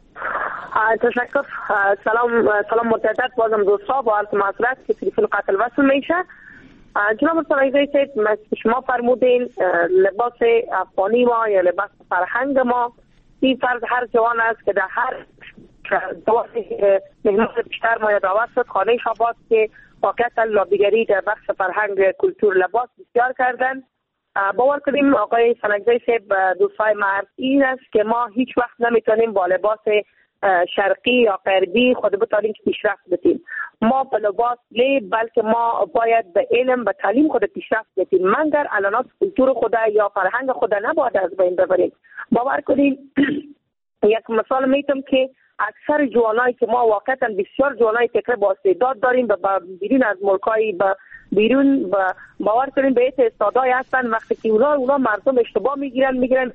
تشکر. سلام سلام متعدد بازم دوستا با عرض معذرت که تلفن قطع وصل میشه. جناب سرایزی صاحب شما فرمودین لباس افغانی ما یا لباس فرهنگ ما این فرض هر جوان است که در هر دوست مهمان بیشتر ما دعوت شد خانه شاباس که واقعا لابیگری در بخش فرهنگ کلتور لباس بسیار کردن. باور کنیم آقای سنگزی صاحب دوستای مرد این است که ما هیچ وقت نمیتونیم با لباس شرقی یا غربی خود بتانیم که پیشرفت بدیم. ما به لباس لی بلکه ما باید به علم و تعلیم خود پیشرفت بدیم. من در علامات کلتور خود یا فرهنگ خود نباید از بین ببریم. باور کنیم یک مثال میتونم که اکثر جوانایی که ما واقعا بسیار جوانای فکر با استعداد داریم به بیرون از ملکای به بیرون با باور کنیم به ایت استادای هستن، وقتی که اونا اونا مردم اشتباه میگیرن میگیرن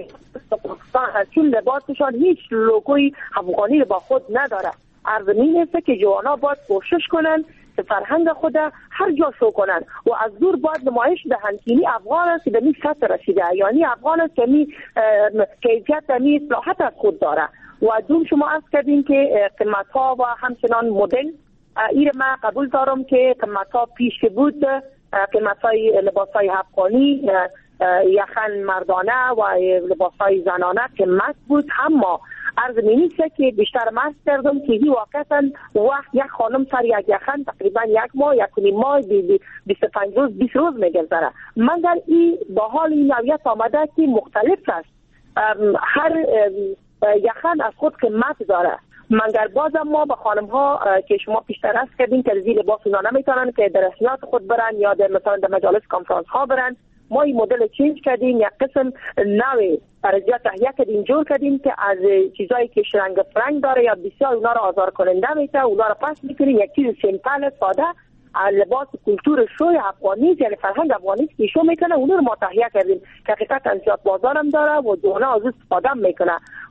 چون لباسشان هیچ لوگوی افغانی با خود نداره. عرض نیسته که جوانا باید کوشش کنن که فرهنگ خود هر جا شو کنن و از دور باید نمایش دهند که این افغان است که به این سطح رسیده، یعنی افغان است که این کیفیت این اصلاحات از خود داره. و دوم شما از کردین که قیمت ها و همچنان مدل این من قبول دارم که قیمت ها پیش بود قیمت های لباس های افغانی یخن مردانه و لباس های زنانه قیمت بود، اما عرض نیسته که بیشتر مست کردم که این واقعا وقت یک خانم سر یک یخن تقریبا یک ماه یک نیم ماه بیست و پنج روز بیست روز میگذره. من در این با حال این نوعیت آمده که مختلف است، هر یخن از خود قیمت داره، مگر بازم ما به خانم ها که شما پیشتر است کردین که زیر لباس اونا نمیتونن که در رسمیات خود برن یا در مثلا در مجالس کنفرانس ها برن، ما این مدل چینج کردیم، یک قسم نوع درجه تهیه کردیم جور کردیم که از چیزایی که شرنگ فرنگ داره یا بسیار اونا رو آزار کننده میشه اونا رو پس میکنیم یک چیز سیمپل ساده لباس کلتور شوی افغانی یعنی فرهنگ افغانی که شو میکنه اون رو ما تهیه کردیم که حقیقتا زیاد بازار هم داره و جونا از استفاده میکنه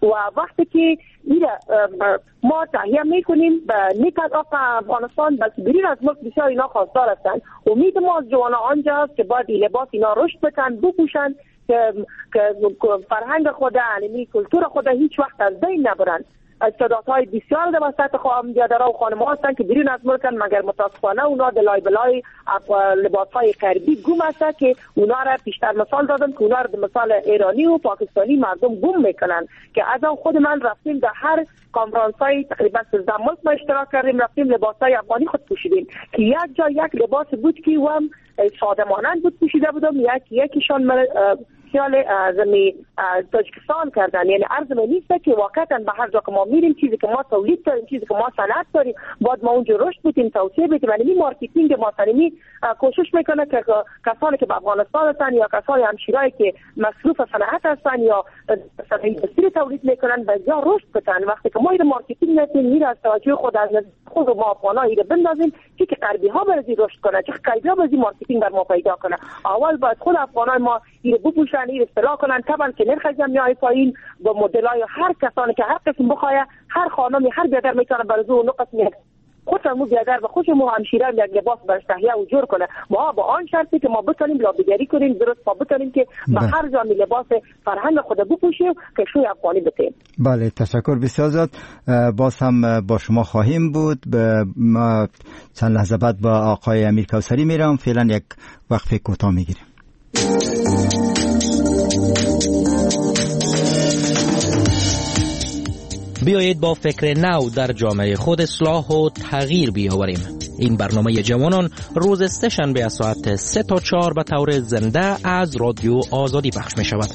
و وقتی که ما تهیه میکنیم به نه تنها افغانستان بلکه بیرون از ملک بسیار اینا خواستار هستند. امید ما از جوانان آنجا است که باید لباس اینا رشد بکنن، بپوشن که فرهنگ خود، علمی کلتور خود هیچ وقت از بین نبرن. استعدادهای بسیار در وسط خانم‌ها و خانم‌ها هستند که بیرون از ملکن، مگر متاسفانه اونا دلای بلای لباس‌های غربی گم هستند که اونا را پیشتر مثال دادم که اونا را به مثال ایرانی و پاکستانی مردم گم میکنن. که از خود من رفتیم در هر کنفرانس‌های تقریبا سیزده ملک ما اشتراک کردیم، رفتیم لباس‌های افغانی خود پوشیدیم که یک جا یک لباس بود که هم ساده مانند بود پوشیده بودم، یک یکیشان خیال زمین تاجیکستان کردن. یعنی عرض من نیست که واقعا به هر جا که ما میریم چیزی که ما تولید داریم، چیزی که ما صنعت داریم، باید ما اونجا رشد بدیم، توسعه بدیم. یعنی مارکتینگ ما سنمی کوشش میکنه که کسانی که به افغانستان هستن یا کسانی همشیرایی که مصروف صنعت هستن یا صنایع بسیار تولید میکنن به جا رشد بدن. وقتی که ما این مارکتینگ نکنیم، میره از توجه خود از خود ما افغانا ایره بندازیم که که غربی ها برزی رشد کنه، که غربی ها برزی مارکتینگ بر ما پیدا کنه. اول باید خود افغانای ما ایره بپوشن، ایره اصلاح کنن. طبعا که نرخ جمعی پایین با مدلای هر کسانی که هر قسم بخواه، هر خانمی هر بیادر میتونه برزو و نقص میاد خودمون بیادر و خودمون همشیره یک لباس برش تهیه و جور کنه. ما با آن شرطی که ما بتونیم لابیگری کنیم، درست ما بتونیم که به هر جا لباس فرهنگ خود بپوشیم که شوی افغانی بتیم. بله، تشکر بسیار زیاد. باز هم با شما خواهیم بود. ما چند لحظه بعد با آقای امیر کوثری میرم. فعلا یک وقفه کوتاه میگیریم. بیایید با فکر نو در جامعه خود اصلاح و تغییر بیاوریم. این برنامه جوانان روز سه شنبه از ساعت سه تا چهار به طور زنده از رادیو آزادی پخش می شود.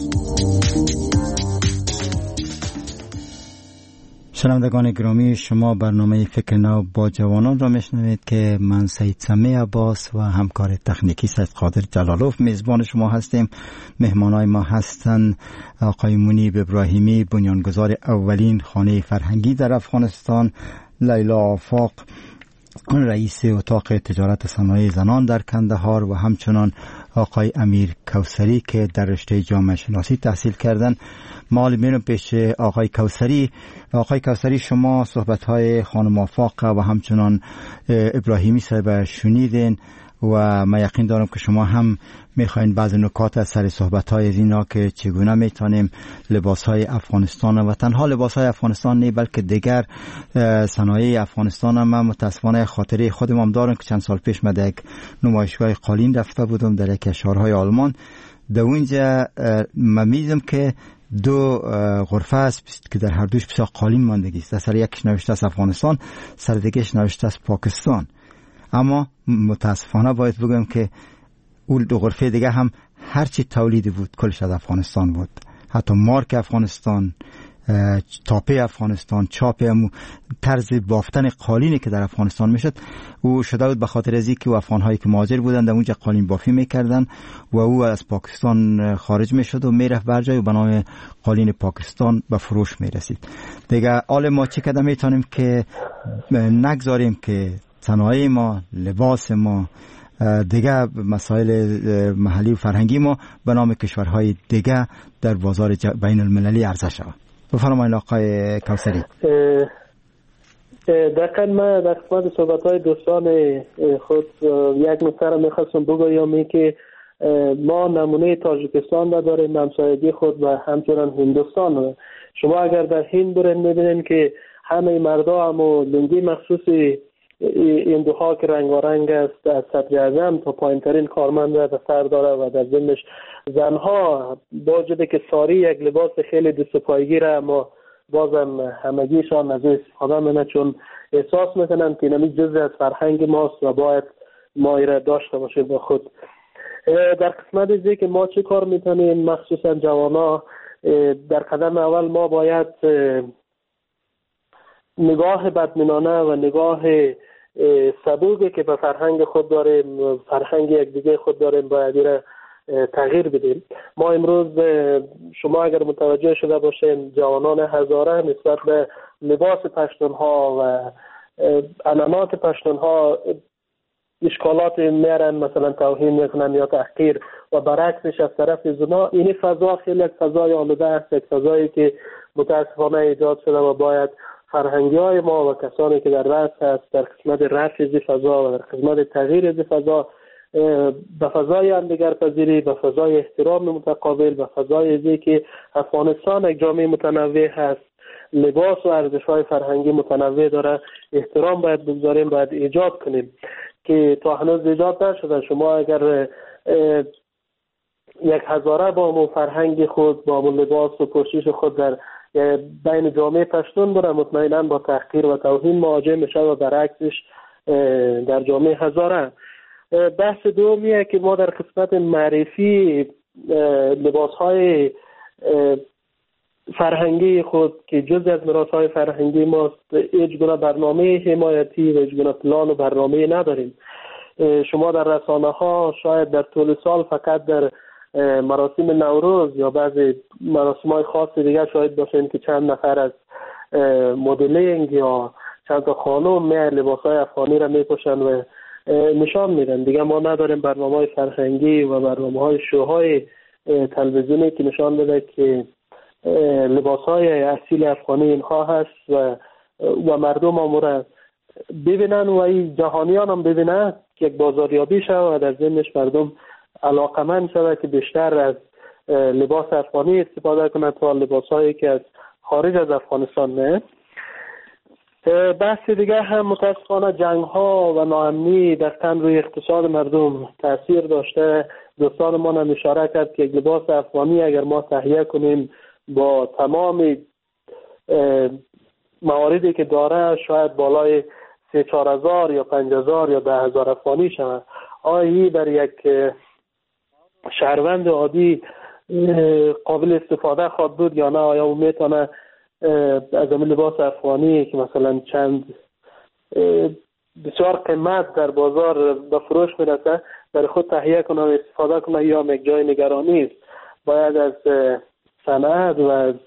شنوندگان گرامی، شما برنامه فکر نو با جوانان را میشنوید که من سید سمیع عباس و همکار تکنیکی سید قادر جلالوف میزبان شما هستیم. مهمانای ما هستند آقای منیب ابراهیمی، بنیانگذار اولین خانه فرهنگی در افغانستان، لیلا آفاق، رئیس اتاق تجارت صنایع زنان در کندهار، و همچنان آقای امیر کوثری که در رشته جامعه شناسی تحصیل کردن. ما میرم پیش آقای کوثری. آقای کوثری، شما صحبت‌های خانم آفاق و همچنان ابراهیمی صاحب شنیدین و من یقین دارم که شما هم میخواین بعض نکات از سر صحبت‌های از اینا که چگونه میتونیم لباس‌های افغانستان و تنها لباس‌های افغانستان نه بلکه دیگر صنایع افغانستان هم متاسفانه خاطره خودم هم دارم که چند سال پیش من در یک نمایشگاه قالین رفته بودم در یک از شهرهای آلمان. در اونجا من می‌دیدم که دو غرفه است که در هر دوش بسیار قالین ماندگی است. سر یکش نوشته است افغانستان، سر دیگه‌اش نوشته است پاکستان. اما متاسفانه باید بگم که اون دو غرفه دیگه هم هرچی تولیدی بود کلش از افغانستان بود. حتی مارک افغانستان، تاپه افغانستان، چاپ هم طرز بافتن قالینی که در افغانستان میشد او شده بود به خاطر از اینکه افغان‌هایی که مهاجر بودن در اونجا قالین بافی میکردن و او از پاکستان خارج میشد و میرفت بر جای و به نام قالین پاکستان به فروش میرسید. دیگه حال ما چه کده میتونیم که نگذاریم که صنایع ما، لباس ما، دیگه مسائل محلی و فرهنگی ما به نام کشورهای دیگه در بازار بین المللی عرضه شود. بفرمایید آقای کوثری. دقیقا من در خدمت صحبت‌های دوستان خود یک نکته را می‌خواستم بگویم، این که ما نمونه تاجیکستان را داریم، همسایگی خود و همچنان هندوستان. شما اگر در هند برین می‌بینید که همه مردا هم لنگی مخصوصی این دوها که رنگارنگ است، از صدر اعظم تا پایین ترین کارمند را در سر داره و در ضمنش زنها با وجودی که ساری یک لباس خیلی دستپایگی را، اما بازم همگیشان از استفاده میکنن چون احساس میکنن که نمی جزء از فرهنگ ماست و باید ما را داشته باشه با خود. در قسمت دیگه که ما چه کار میتونیم مخصوصا جوانا، در قدم اول ما باید نگاه بدمنانه و نگاه صدوقی که به فرهنگ خود داریم، فرهنگ یک دیگه خود داریم، باید را تغییر بدیم. ما امروز شما اگر متوجه شده باشین جوانان هزاره نسبت به لباس پشتونها و عنعنات پشتونها اشکالات میارن، مثلا توهین میکنن یا تحقیر، و برعکسش از طرف زنا این فضا خیلی یک فضای آلوده است، یک فضایی که متاسفانه ایجاد شده و باید فرهنگی های ما و کسانی که در رأس هست در خدمت رفع از فضا و در خدمت تغییر از فضا به فضای همدیگر پذیری، به فضای احترام متقابل، به فضای ازی که افغانستان یک جامعه متنوع هست، لباس و ارزش‌های فرهنگی متنوع داره، احترام باید بگذاریم، باید ایجاد کنیم که تا هنوز ایجاد نشده. شما اگر یک هزاره با مو فرهنگ خود، با مو لباس و پوشش خود در بین جامعه پشتون بره، مطمئنا با تحقیر و توهین مواجه میشه و برعکسش در جامعه هزاره. بحث دومیه که ما در قسمت معرفی لباس‌های فرهنگی خود که جزء از میراث‌های فرهنگی ماست، هیچ گونه برنامه حمایتی و هیچ گونه پلان و برنامه نداریم. شما در رسانه‌ها شاید در طول سال فقط در مراسم نوروز یا بعضی مراسم‌های خاص دیگر شاید باشین که چند نفر از مدلینگ یا چند تا خانم می لباس‌های افغانی را می‌پوشن و نشان میدن. دیگه ما نداریم برنامه‌های فرهنگی و برنامه‌های شوهای تلویزیونی که نشان بده که لباس‌های اصیل افغانی اینها هست و و مردم امور ببینن و این جهانیان هم ببینن که یک بازاریابی شود و در ذهنش مردم علاقمند شود که بیشتر از لباس افغانی استفاده کنند تا لباس‌هایی که از خارج از افغانستان نه. بحث دیگه هم متاسفانه جنگ ها و ناامنی در تن روی اقتصاد مردم تاثیر داشته. دوستان ما هم اشاره کرد که لباس افغانی اگر ما تهیه کنیم با تمام مواردی که داره شاید بالای سه چهار هزار یا پنج هزار یا ده هزار افغانی شود. آیا بر یک شهروند عادی قابل استفاده خواهد بود یا نه؟ آیا او میتونه از همین لباس افغانی که مثلا چند بسیار قیمت در بازار به فروش میرسه در خود تهیه کنه و استفاده کنه یا یک جای نگرانی است؟ باید از صنعت و از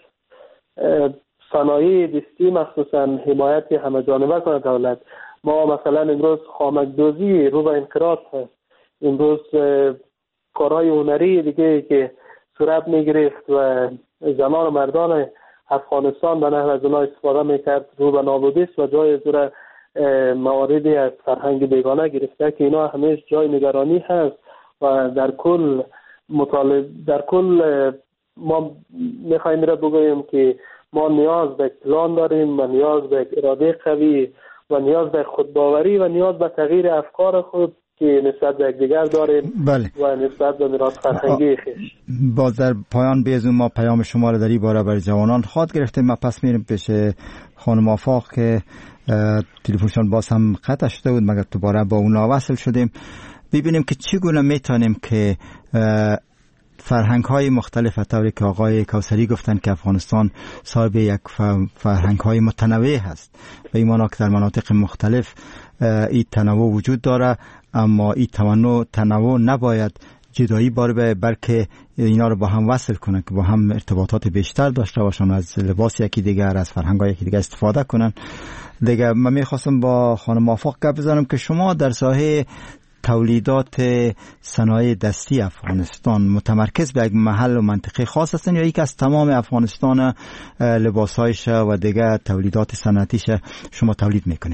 صنایع دستی مخصوصا حمایت همه جانبه کنه دولت. ما مثلا امروز خامک‌دوزی رو به انقراض هست، امروز کارهای هنری دیگه که صورت میگرفت و زنان و مردان افغانستان به نحو از اونها استفاده میکرد رو به نابودی است و جای زور مواردی از فرهنگ بیگانه گرفته که اینا همیشه جای نگرانی هست و در کل مطالب در کل ما میخوایم را بگوییم که ما نیاز به پلان داریم و نیاز به اراده قوی و نیاز به خودباوری و نیاز به تغییر افکار خود که نسبت به دیگر داریم. بله. و نسبت به میراث فرهنگی خویش. باز در پایان بیزون ما پیام شما را در این باره برای جوانان خواد گرفتیم. ما پس میریم پیش خانم آفاق که تلفنشان باز هم قطع شده بود مگر دوباره با اونا وصل شدیم. ببینیم که چگونه میتونیم که فرهنگ های مختلف طوری که آقای کوثری گفتن که افغانستان صاحب یک فرهنگ های متنوع هست به این معنی که در مناطق مختلف این تنوع وجود داره، اما این تنوع تنوع نباید جدایی باره بلکه اینا رو با هم وصل کنن که با هم ارتباطات بیشتر داشته باشن، از لباس یکی دیگر از فرهنگ های یکی دیگر استفاده کنن. دیگه من میخواستم با خانم آفاق گپ بزنم که شما در ساحه تولیدات صنایع دستی افغانستان متمرکز به یک محل و منطقه خاص هستن یا یک از تمام افغانستان لباسایش و دیگه تولیدات صنعتیش شما تولید میکنین؟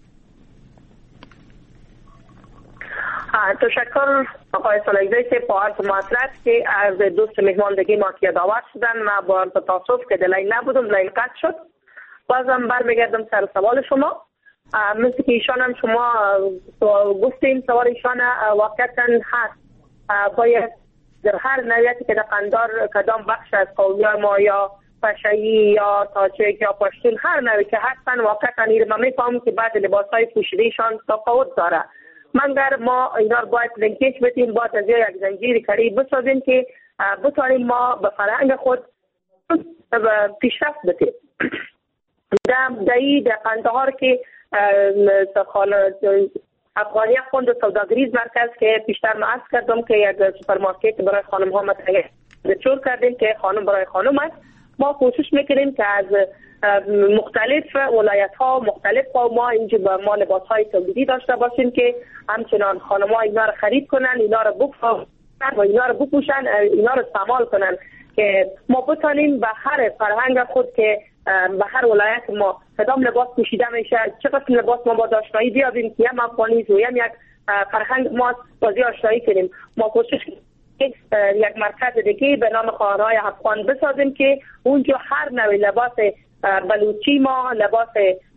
تشکر آقای سلیزی که با عرض معذرت که از دوست مهماندگی ما که دعوت شدن ما با عرض تاسف که دلیل نبودم لیل قطع شد. بازم برمیگردم سر سوال شما. مثل که ایشان هم شما گفتین سوال ایشان واقعا هست. باید در هر نوعیتی که در قندار کدام بخش از قومیای ما یا پشایی یا تاجیک یا پشتون هر نوعی که هستن واقعا این ما میفهمم که بعد لباسهای پوشیدهشان تفاوت داره. مگر ما اینا رو باید لینکیج بدیم، باید از یک زنجیر کاری بسازیم که بتوانیم ما به فرهنگ خود پیشرفت بدیم. در دایی در قندهار که افغانی فوند سوداگریز مرکز که پیشتر ما عرض کردم که یک سوپرمارکت برای خانم ها متحیل چور کردیم که خانم برای خانم است. ما کوشش میکنیم که از مختلف ولایت ها مختلف قوم ها اینجا با ما لباس های تولیدی داشته باشیم که همچنان خانم ها اینا رو خرید کنن، اینا رو بپوشن و اینا رو بپوشن، اینا رو استعمال کنن که ما بتانیم به هر فرهنگ خود که به هر ولایت ما کدام لباس پوشیده میشه، چه قسم لباس ما با آشنایی بیابیم که هم افغانی و هم یک فرهنگ ما بازی آشنایی کنیم. ما کوشش یک مرکز دیگه به نام خانه‌های افغان بسازیم که اونجا هر نوع لباس بلوچی ما، لباس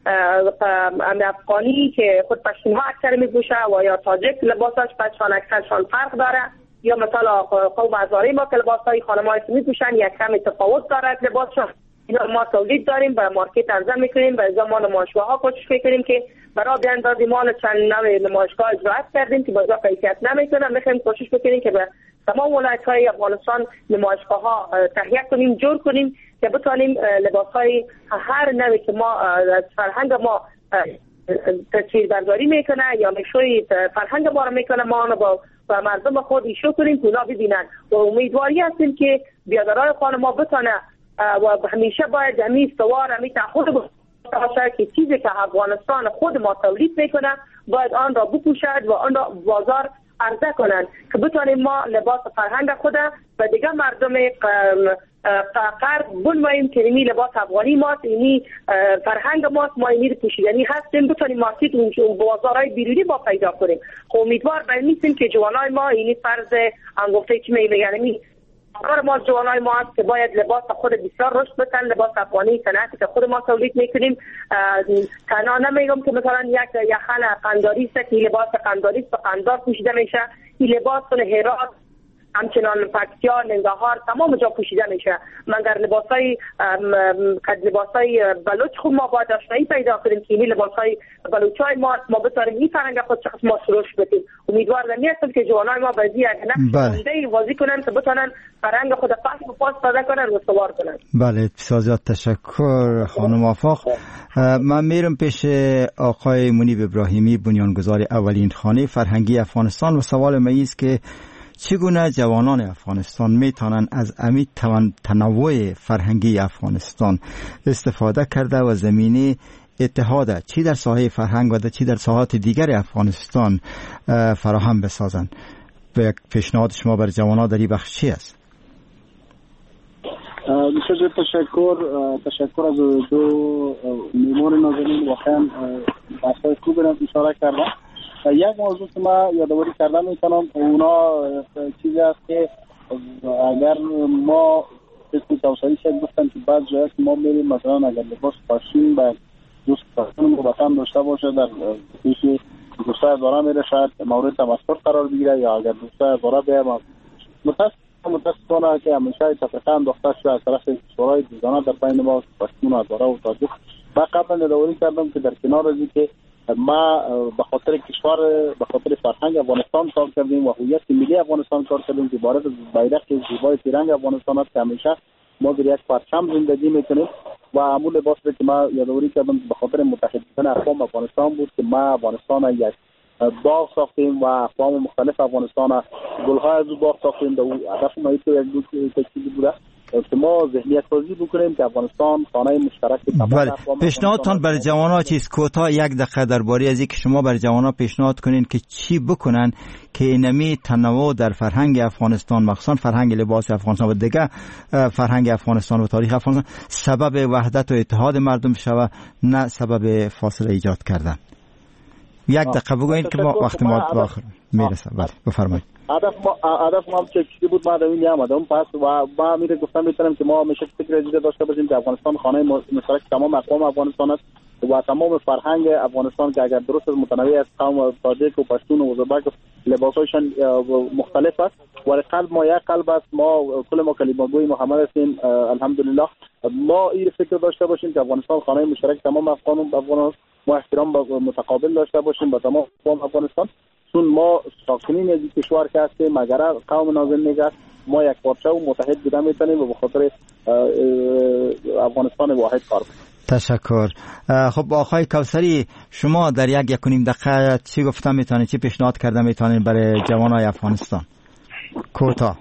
افغانی که خود پشتونها اکثر میپوشه و یا تاجیک لباساش پشتون اکثرشان فرق داره، یا مثلا قوم هزاره ما که لباسای خانم‌های میپوشن یک کم تفاوت داره لباسشون. اینا ما تولید داریم، به مارکت عرضه میکنیم، به زمان نمایشگاه‌ها کوشش میکنیم که برای بیاندازی مال چند نوع نمایشگاه اجرا کردیم که بازار کیفیت نمیکنه. میخوایم کوشش بکنیم که به تمام ولایت‌های افغانستان نمایشگاه‌ها تهیه کنیم، جور کنیم که بتونیم لباس‌های هر نوعی که ما از فرهنگ ما تصویربرداری میکنه یا میشوی فرهنگ ما رو میکنه ما اونو با و مردم خود ایشو کنیم که اونا ببینن و امیدواری هستیم که بیادرهای خانم ما بتونه و همیشه باید همی سوار همی تعهد باشه که چیزی که افغانستان خود ما تولید میکنه باید آن را بپوشد و آن را بازار عرضه کنند که بتونیم ما لباس فرهنگ خود و دیگه مردم غرب بنماییم که اینی لباس افغانی ماست، اینی فرهنگ ماست، ما اینی پوشیدنی هستیم، بتونیم مارکت اون بازارهای بیرونی با پیدا کنیم. خب امیدوار بر نیستیم که جوانای ما اینی فرض انگفته که میگن اینی کار ما جوانای ما هست که باید لباس خود بسیار رشد بتن، لباس افغانی صنعتی که خود ما تولید میکنیم. تنها نمیگم که مثلا یک یخن قنداری است که لباس قنداری است و قندار پوشیده میشه، این لباس هرات همچنان پکتیا، ننگرهار تمام جا پوشیده میشه، مگر لباسای لباسای بلوچ خود ما باید آشنایی پیدا کنیم که این لباسای بلوچای ما ما بتونیم این فرهنگ خود چقدر ما سروش بدیم. امیدوار هستم که جوانای ما بازی اگه نه بازی کنن که بتونن فرهنگ خود پاس و پاس پیدا کنن و سوار کنن. بله بسیار زیاد تشکر خانم آفاق. من میرم پیش آقای منیب ابراهیمی، بنیانگذار اولین خانه فرهنگی افغانستان و سوال من است که چگونه جوانان افغانستان میتونن از امی تنوع فرهنگی افغانستان استفاده کرده و زمینه اتحاد چی در ساحه فرهنگ و چی در ساحات دیگر افغانستان فراهم بسازند؟ و یک پیشنهاد شما بر جوانان در این بخش چی است؟ بسیار تشکر تشکر از دو میمون نازنین، واقعا بحثای خوبی را اشاره کردن. یک موضوع که ما یادآوری کردم میکنم اونا چیزی است که اگر ما اسم توسعی شد گفتن که بعض جایی که ما میریم مثلا اگر لباس پاشیم باید دوست پاشیم رو بطن داشته باشه در پیش دوسته ازاره میره شاید مورد تمسخر قرار بگیره یا اگر دوسته ازاره بیم متاسفانه که همیشه تفقه انداخته شده از طرف کشورهای دوستانه در بین ما پشتون ازاره و تاجیک. من قبلا یادآوری کردم که در کنار از اینکه ما به خاطر کشور به خاطر فرهنگ افغانستان کار کردیم و هویت ملی افغانستان کار کردیم که عبارت از بیرق زیبای تیرنگ افغانستان است که همیشه ما در یک پرچم زندگی میکنیم و همون لباس که ما یادآوری کردم به خاطر متحد شدن اقوام افغانستان بود که ما افغانستان یک باغ ساختیم و اقوام مختلف افغانستان گل‌های از باغ ساختیم. در هدف ما یک تکمیل بوده که ما ذهنیت سازی بکنیم که افغانستان خانه مشترک تمام اقوام. پیشنهادتان برای جوانان چیست؟ کوتاه یک دقیقه درباره از اینکه شما برای جوانان پیشنهاد کنین که چی بکنن که اینمی تنوع در فرهنگ افغانستان مخصوصا فرهنگ لباس افغانستان و دیگه فرهنگ افغانستان و تاریخ افغانستان سبب وحدت و اتحاد مردم شود نه سبب فاصله ایجاد کردن. یک دقیقه بگوین که ما وقت ما آخر میرسه. بله بفرمایید. هدف ما هدف ما چه بود؟ ما دوین یا آمدم پس و با میره گفتم میتونم که ما همیشه فکر جدید داشته باشیم که افغانستان خانه مشترک تمام اقوام افغانستان است و تمام فرهنگ افغانستان که اگر درست متنوع است قوم تاجیک و پشتون و ازبک لباسایشان مختلف است ولی قلب ما یک قلب است. ما کل ما کلمه گوی محمد هستیم الحمدلله. ما این فکر داشته باشیم که افغانستان خانه مشترک تمام افغان افغان ما احترام متقابل داشته باشیم با تمام اقوام افغانستان چون ما ساکنین از کشور که هستیم مگر قوم نازل نگه ما یک پارچه و متحد بوده میتونیم و به خاطر افغانستان واحد کار کنیم. تشکر. خب آقای کوثری شما در یک یک و نیم دقیقه چی گفتم میتونید چی پیشنهاد کرده میتونید برای جوانای افغانستان؟ کوتاه.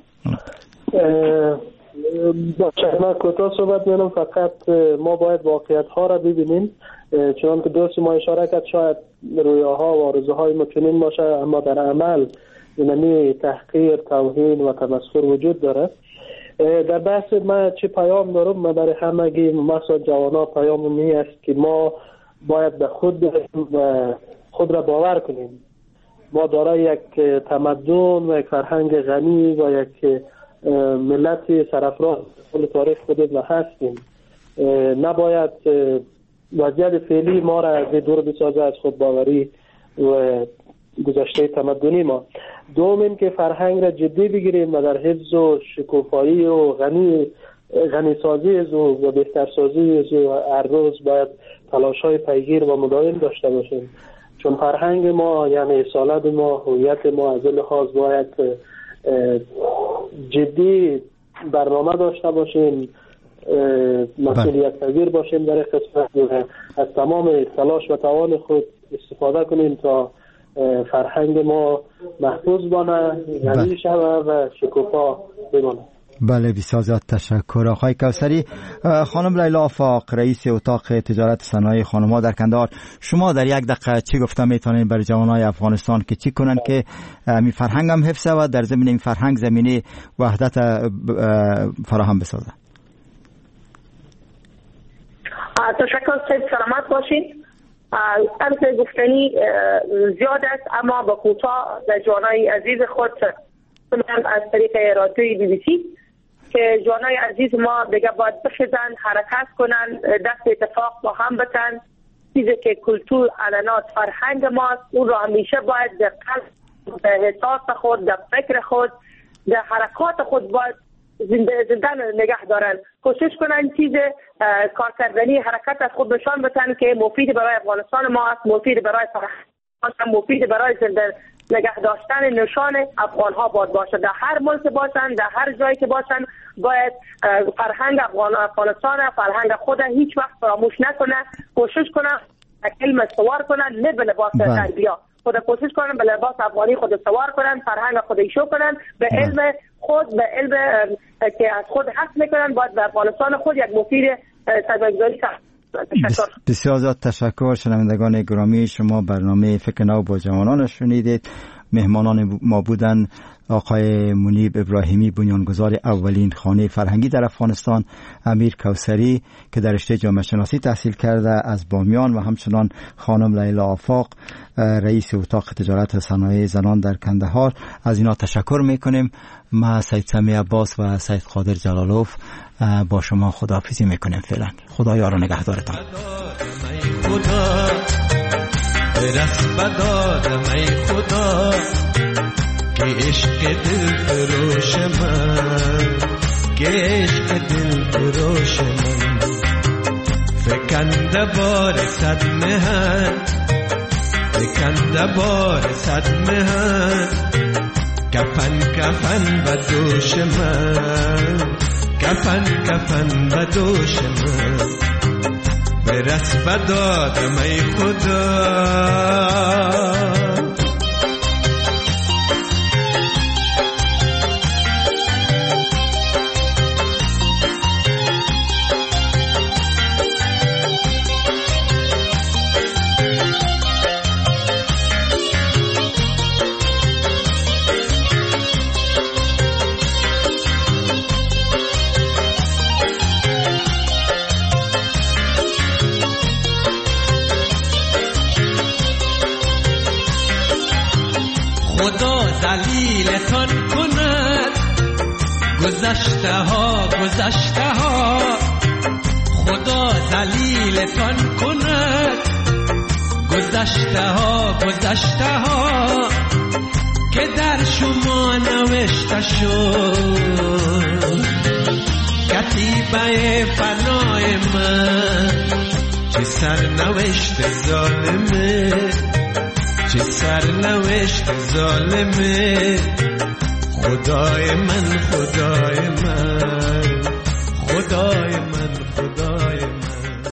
من کوتاه صحبت می‌کنم. فقط ما باید واقعیت ها را ببینیم چون که دوست ما اشاره کرد شاید رویاها و آرزوهای ما چنین باشه اما در عمل اینمی تحقیر توهین و تمسخر وجود داره. در بحث من چه پیام دارم؟ من برای همگی مثلا جوانا پیام می است که ما باید به خود و خود را باور کنیم. ما دارای یک تمدن و یک فرهنگ غنی و یک ملت سرافراز طول تاریخ خودت و هستیم. نباید وضعیت فعلی ما را از دور بسازه از خود باوری و گذشته تمدنی ما. دوم این که فرهنگ را جدی بگیریم و در حفظ و شکوفایی و غنی غنی سازی از و بهتر سازی از و هر روز باید تلاش های پیگیر و مداوم داشته باشیم، چون فرهنگ ما یعنی اصالت ما، هویت ما، از لحاظ باید جدی برنامه داشته باشیم، مسئولیت پذیر باشیم در قسمت، از تمام تلاش و توان خود استفاده کنیم تا فرهنگ ما محفوظ بانه، غنی شود و شکوفا بمانه. بله، بسیار زیاد تشکر آقای کوثری. خانم لیلا آفاق، رئیس اتاق تجارت صنایع خانم‌ها در کندهار، شما در یک دقیقه چی گفته میتونید برای جوانای افغانستان که چی کنن که می فرهنگ هم حفظ و در زمینه این فرهنگ زمینه وحدت فراهم بسازه؟ تشکر سید، سلامت باشین. البته گفتنی زیاد است، اما با کوتاه در جوانای عزیز خود من از طریق رادیوی بی بی سی که جوانای عزیز ما دیگه باید بخیزن، حرکت کنن، دست اتفاق با هم بتن. چیزی که کلتور، علنات، فرهنگ ماست، اون را همیشه باید در قلب، در احساس خود، در فکر خود، در حرکات خود باید زنده زنده نگه دارن. کوشش کنن چیز کارکردنی حرکت از خود نشان بتن که مفید برای افغانستان ما است، مفید برای فرهنگ، مفید برای زنده نگه داشتن نشان افغان ها باید باشه. در هر ملک باشن، در هر جایی که باشن، باید فرهنگ افغان افغانستان، فرهنگ خود هیچ وقت فراموش نکنه. کوشش کنن علم سوار کنن، نه به لباس غربیا. خود کوشش کنن به لباس افغانی خود سوار کنن، فرهنگ خود ایشو کنن، به علم خود، به علم که از خود حس میکنن، باید به افغانستان خود یک مفید سرمایه‌گذاری کنن. تشکر. بسیار زیاد تشکر. شنوندگان گرامی، شما برنامه فکر نو با جوانان شنیدید. مهمانان ما بودن آقای منیب ابراهیمی، بنیانگذار اولین خانه فرهنگی در افغانستان، امیر کوثری که در رشته جامعه شناسی تحصیل کرده از بامیان، و همچنان خانم لیلا آفاق، رئیس اتاق تجارت صنایع زنان در کندهار. از اینا تشکر میکنیم. ما سید سمی عباس و سید قادر جلالوف با شما خداحافظی میکنیم. فعلا خدا یار و نگهدارتان. خدا برس بدادم ای خدا که عشق دل فروش من، که عشق دل فروش من فکنده بار صد مهن، فکنده بار صد مهن، کفن کفن به دوش من، کفن کفن به دوش من برس بدادم ای خدا. دلیلتان کند گذشته ها گذشته ها، خدا دلیلتان کند گذشته ها گذشته ها که در شما نوشته شد. کتیبه فنای من چه سرنوشت ظالمه، چه سرنوشت ظالمه، خدای من خدای من خدای من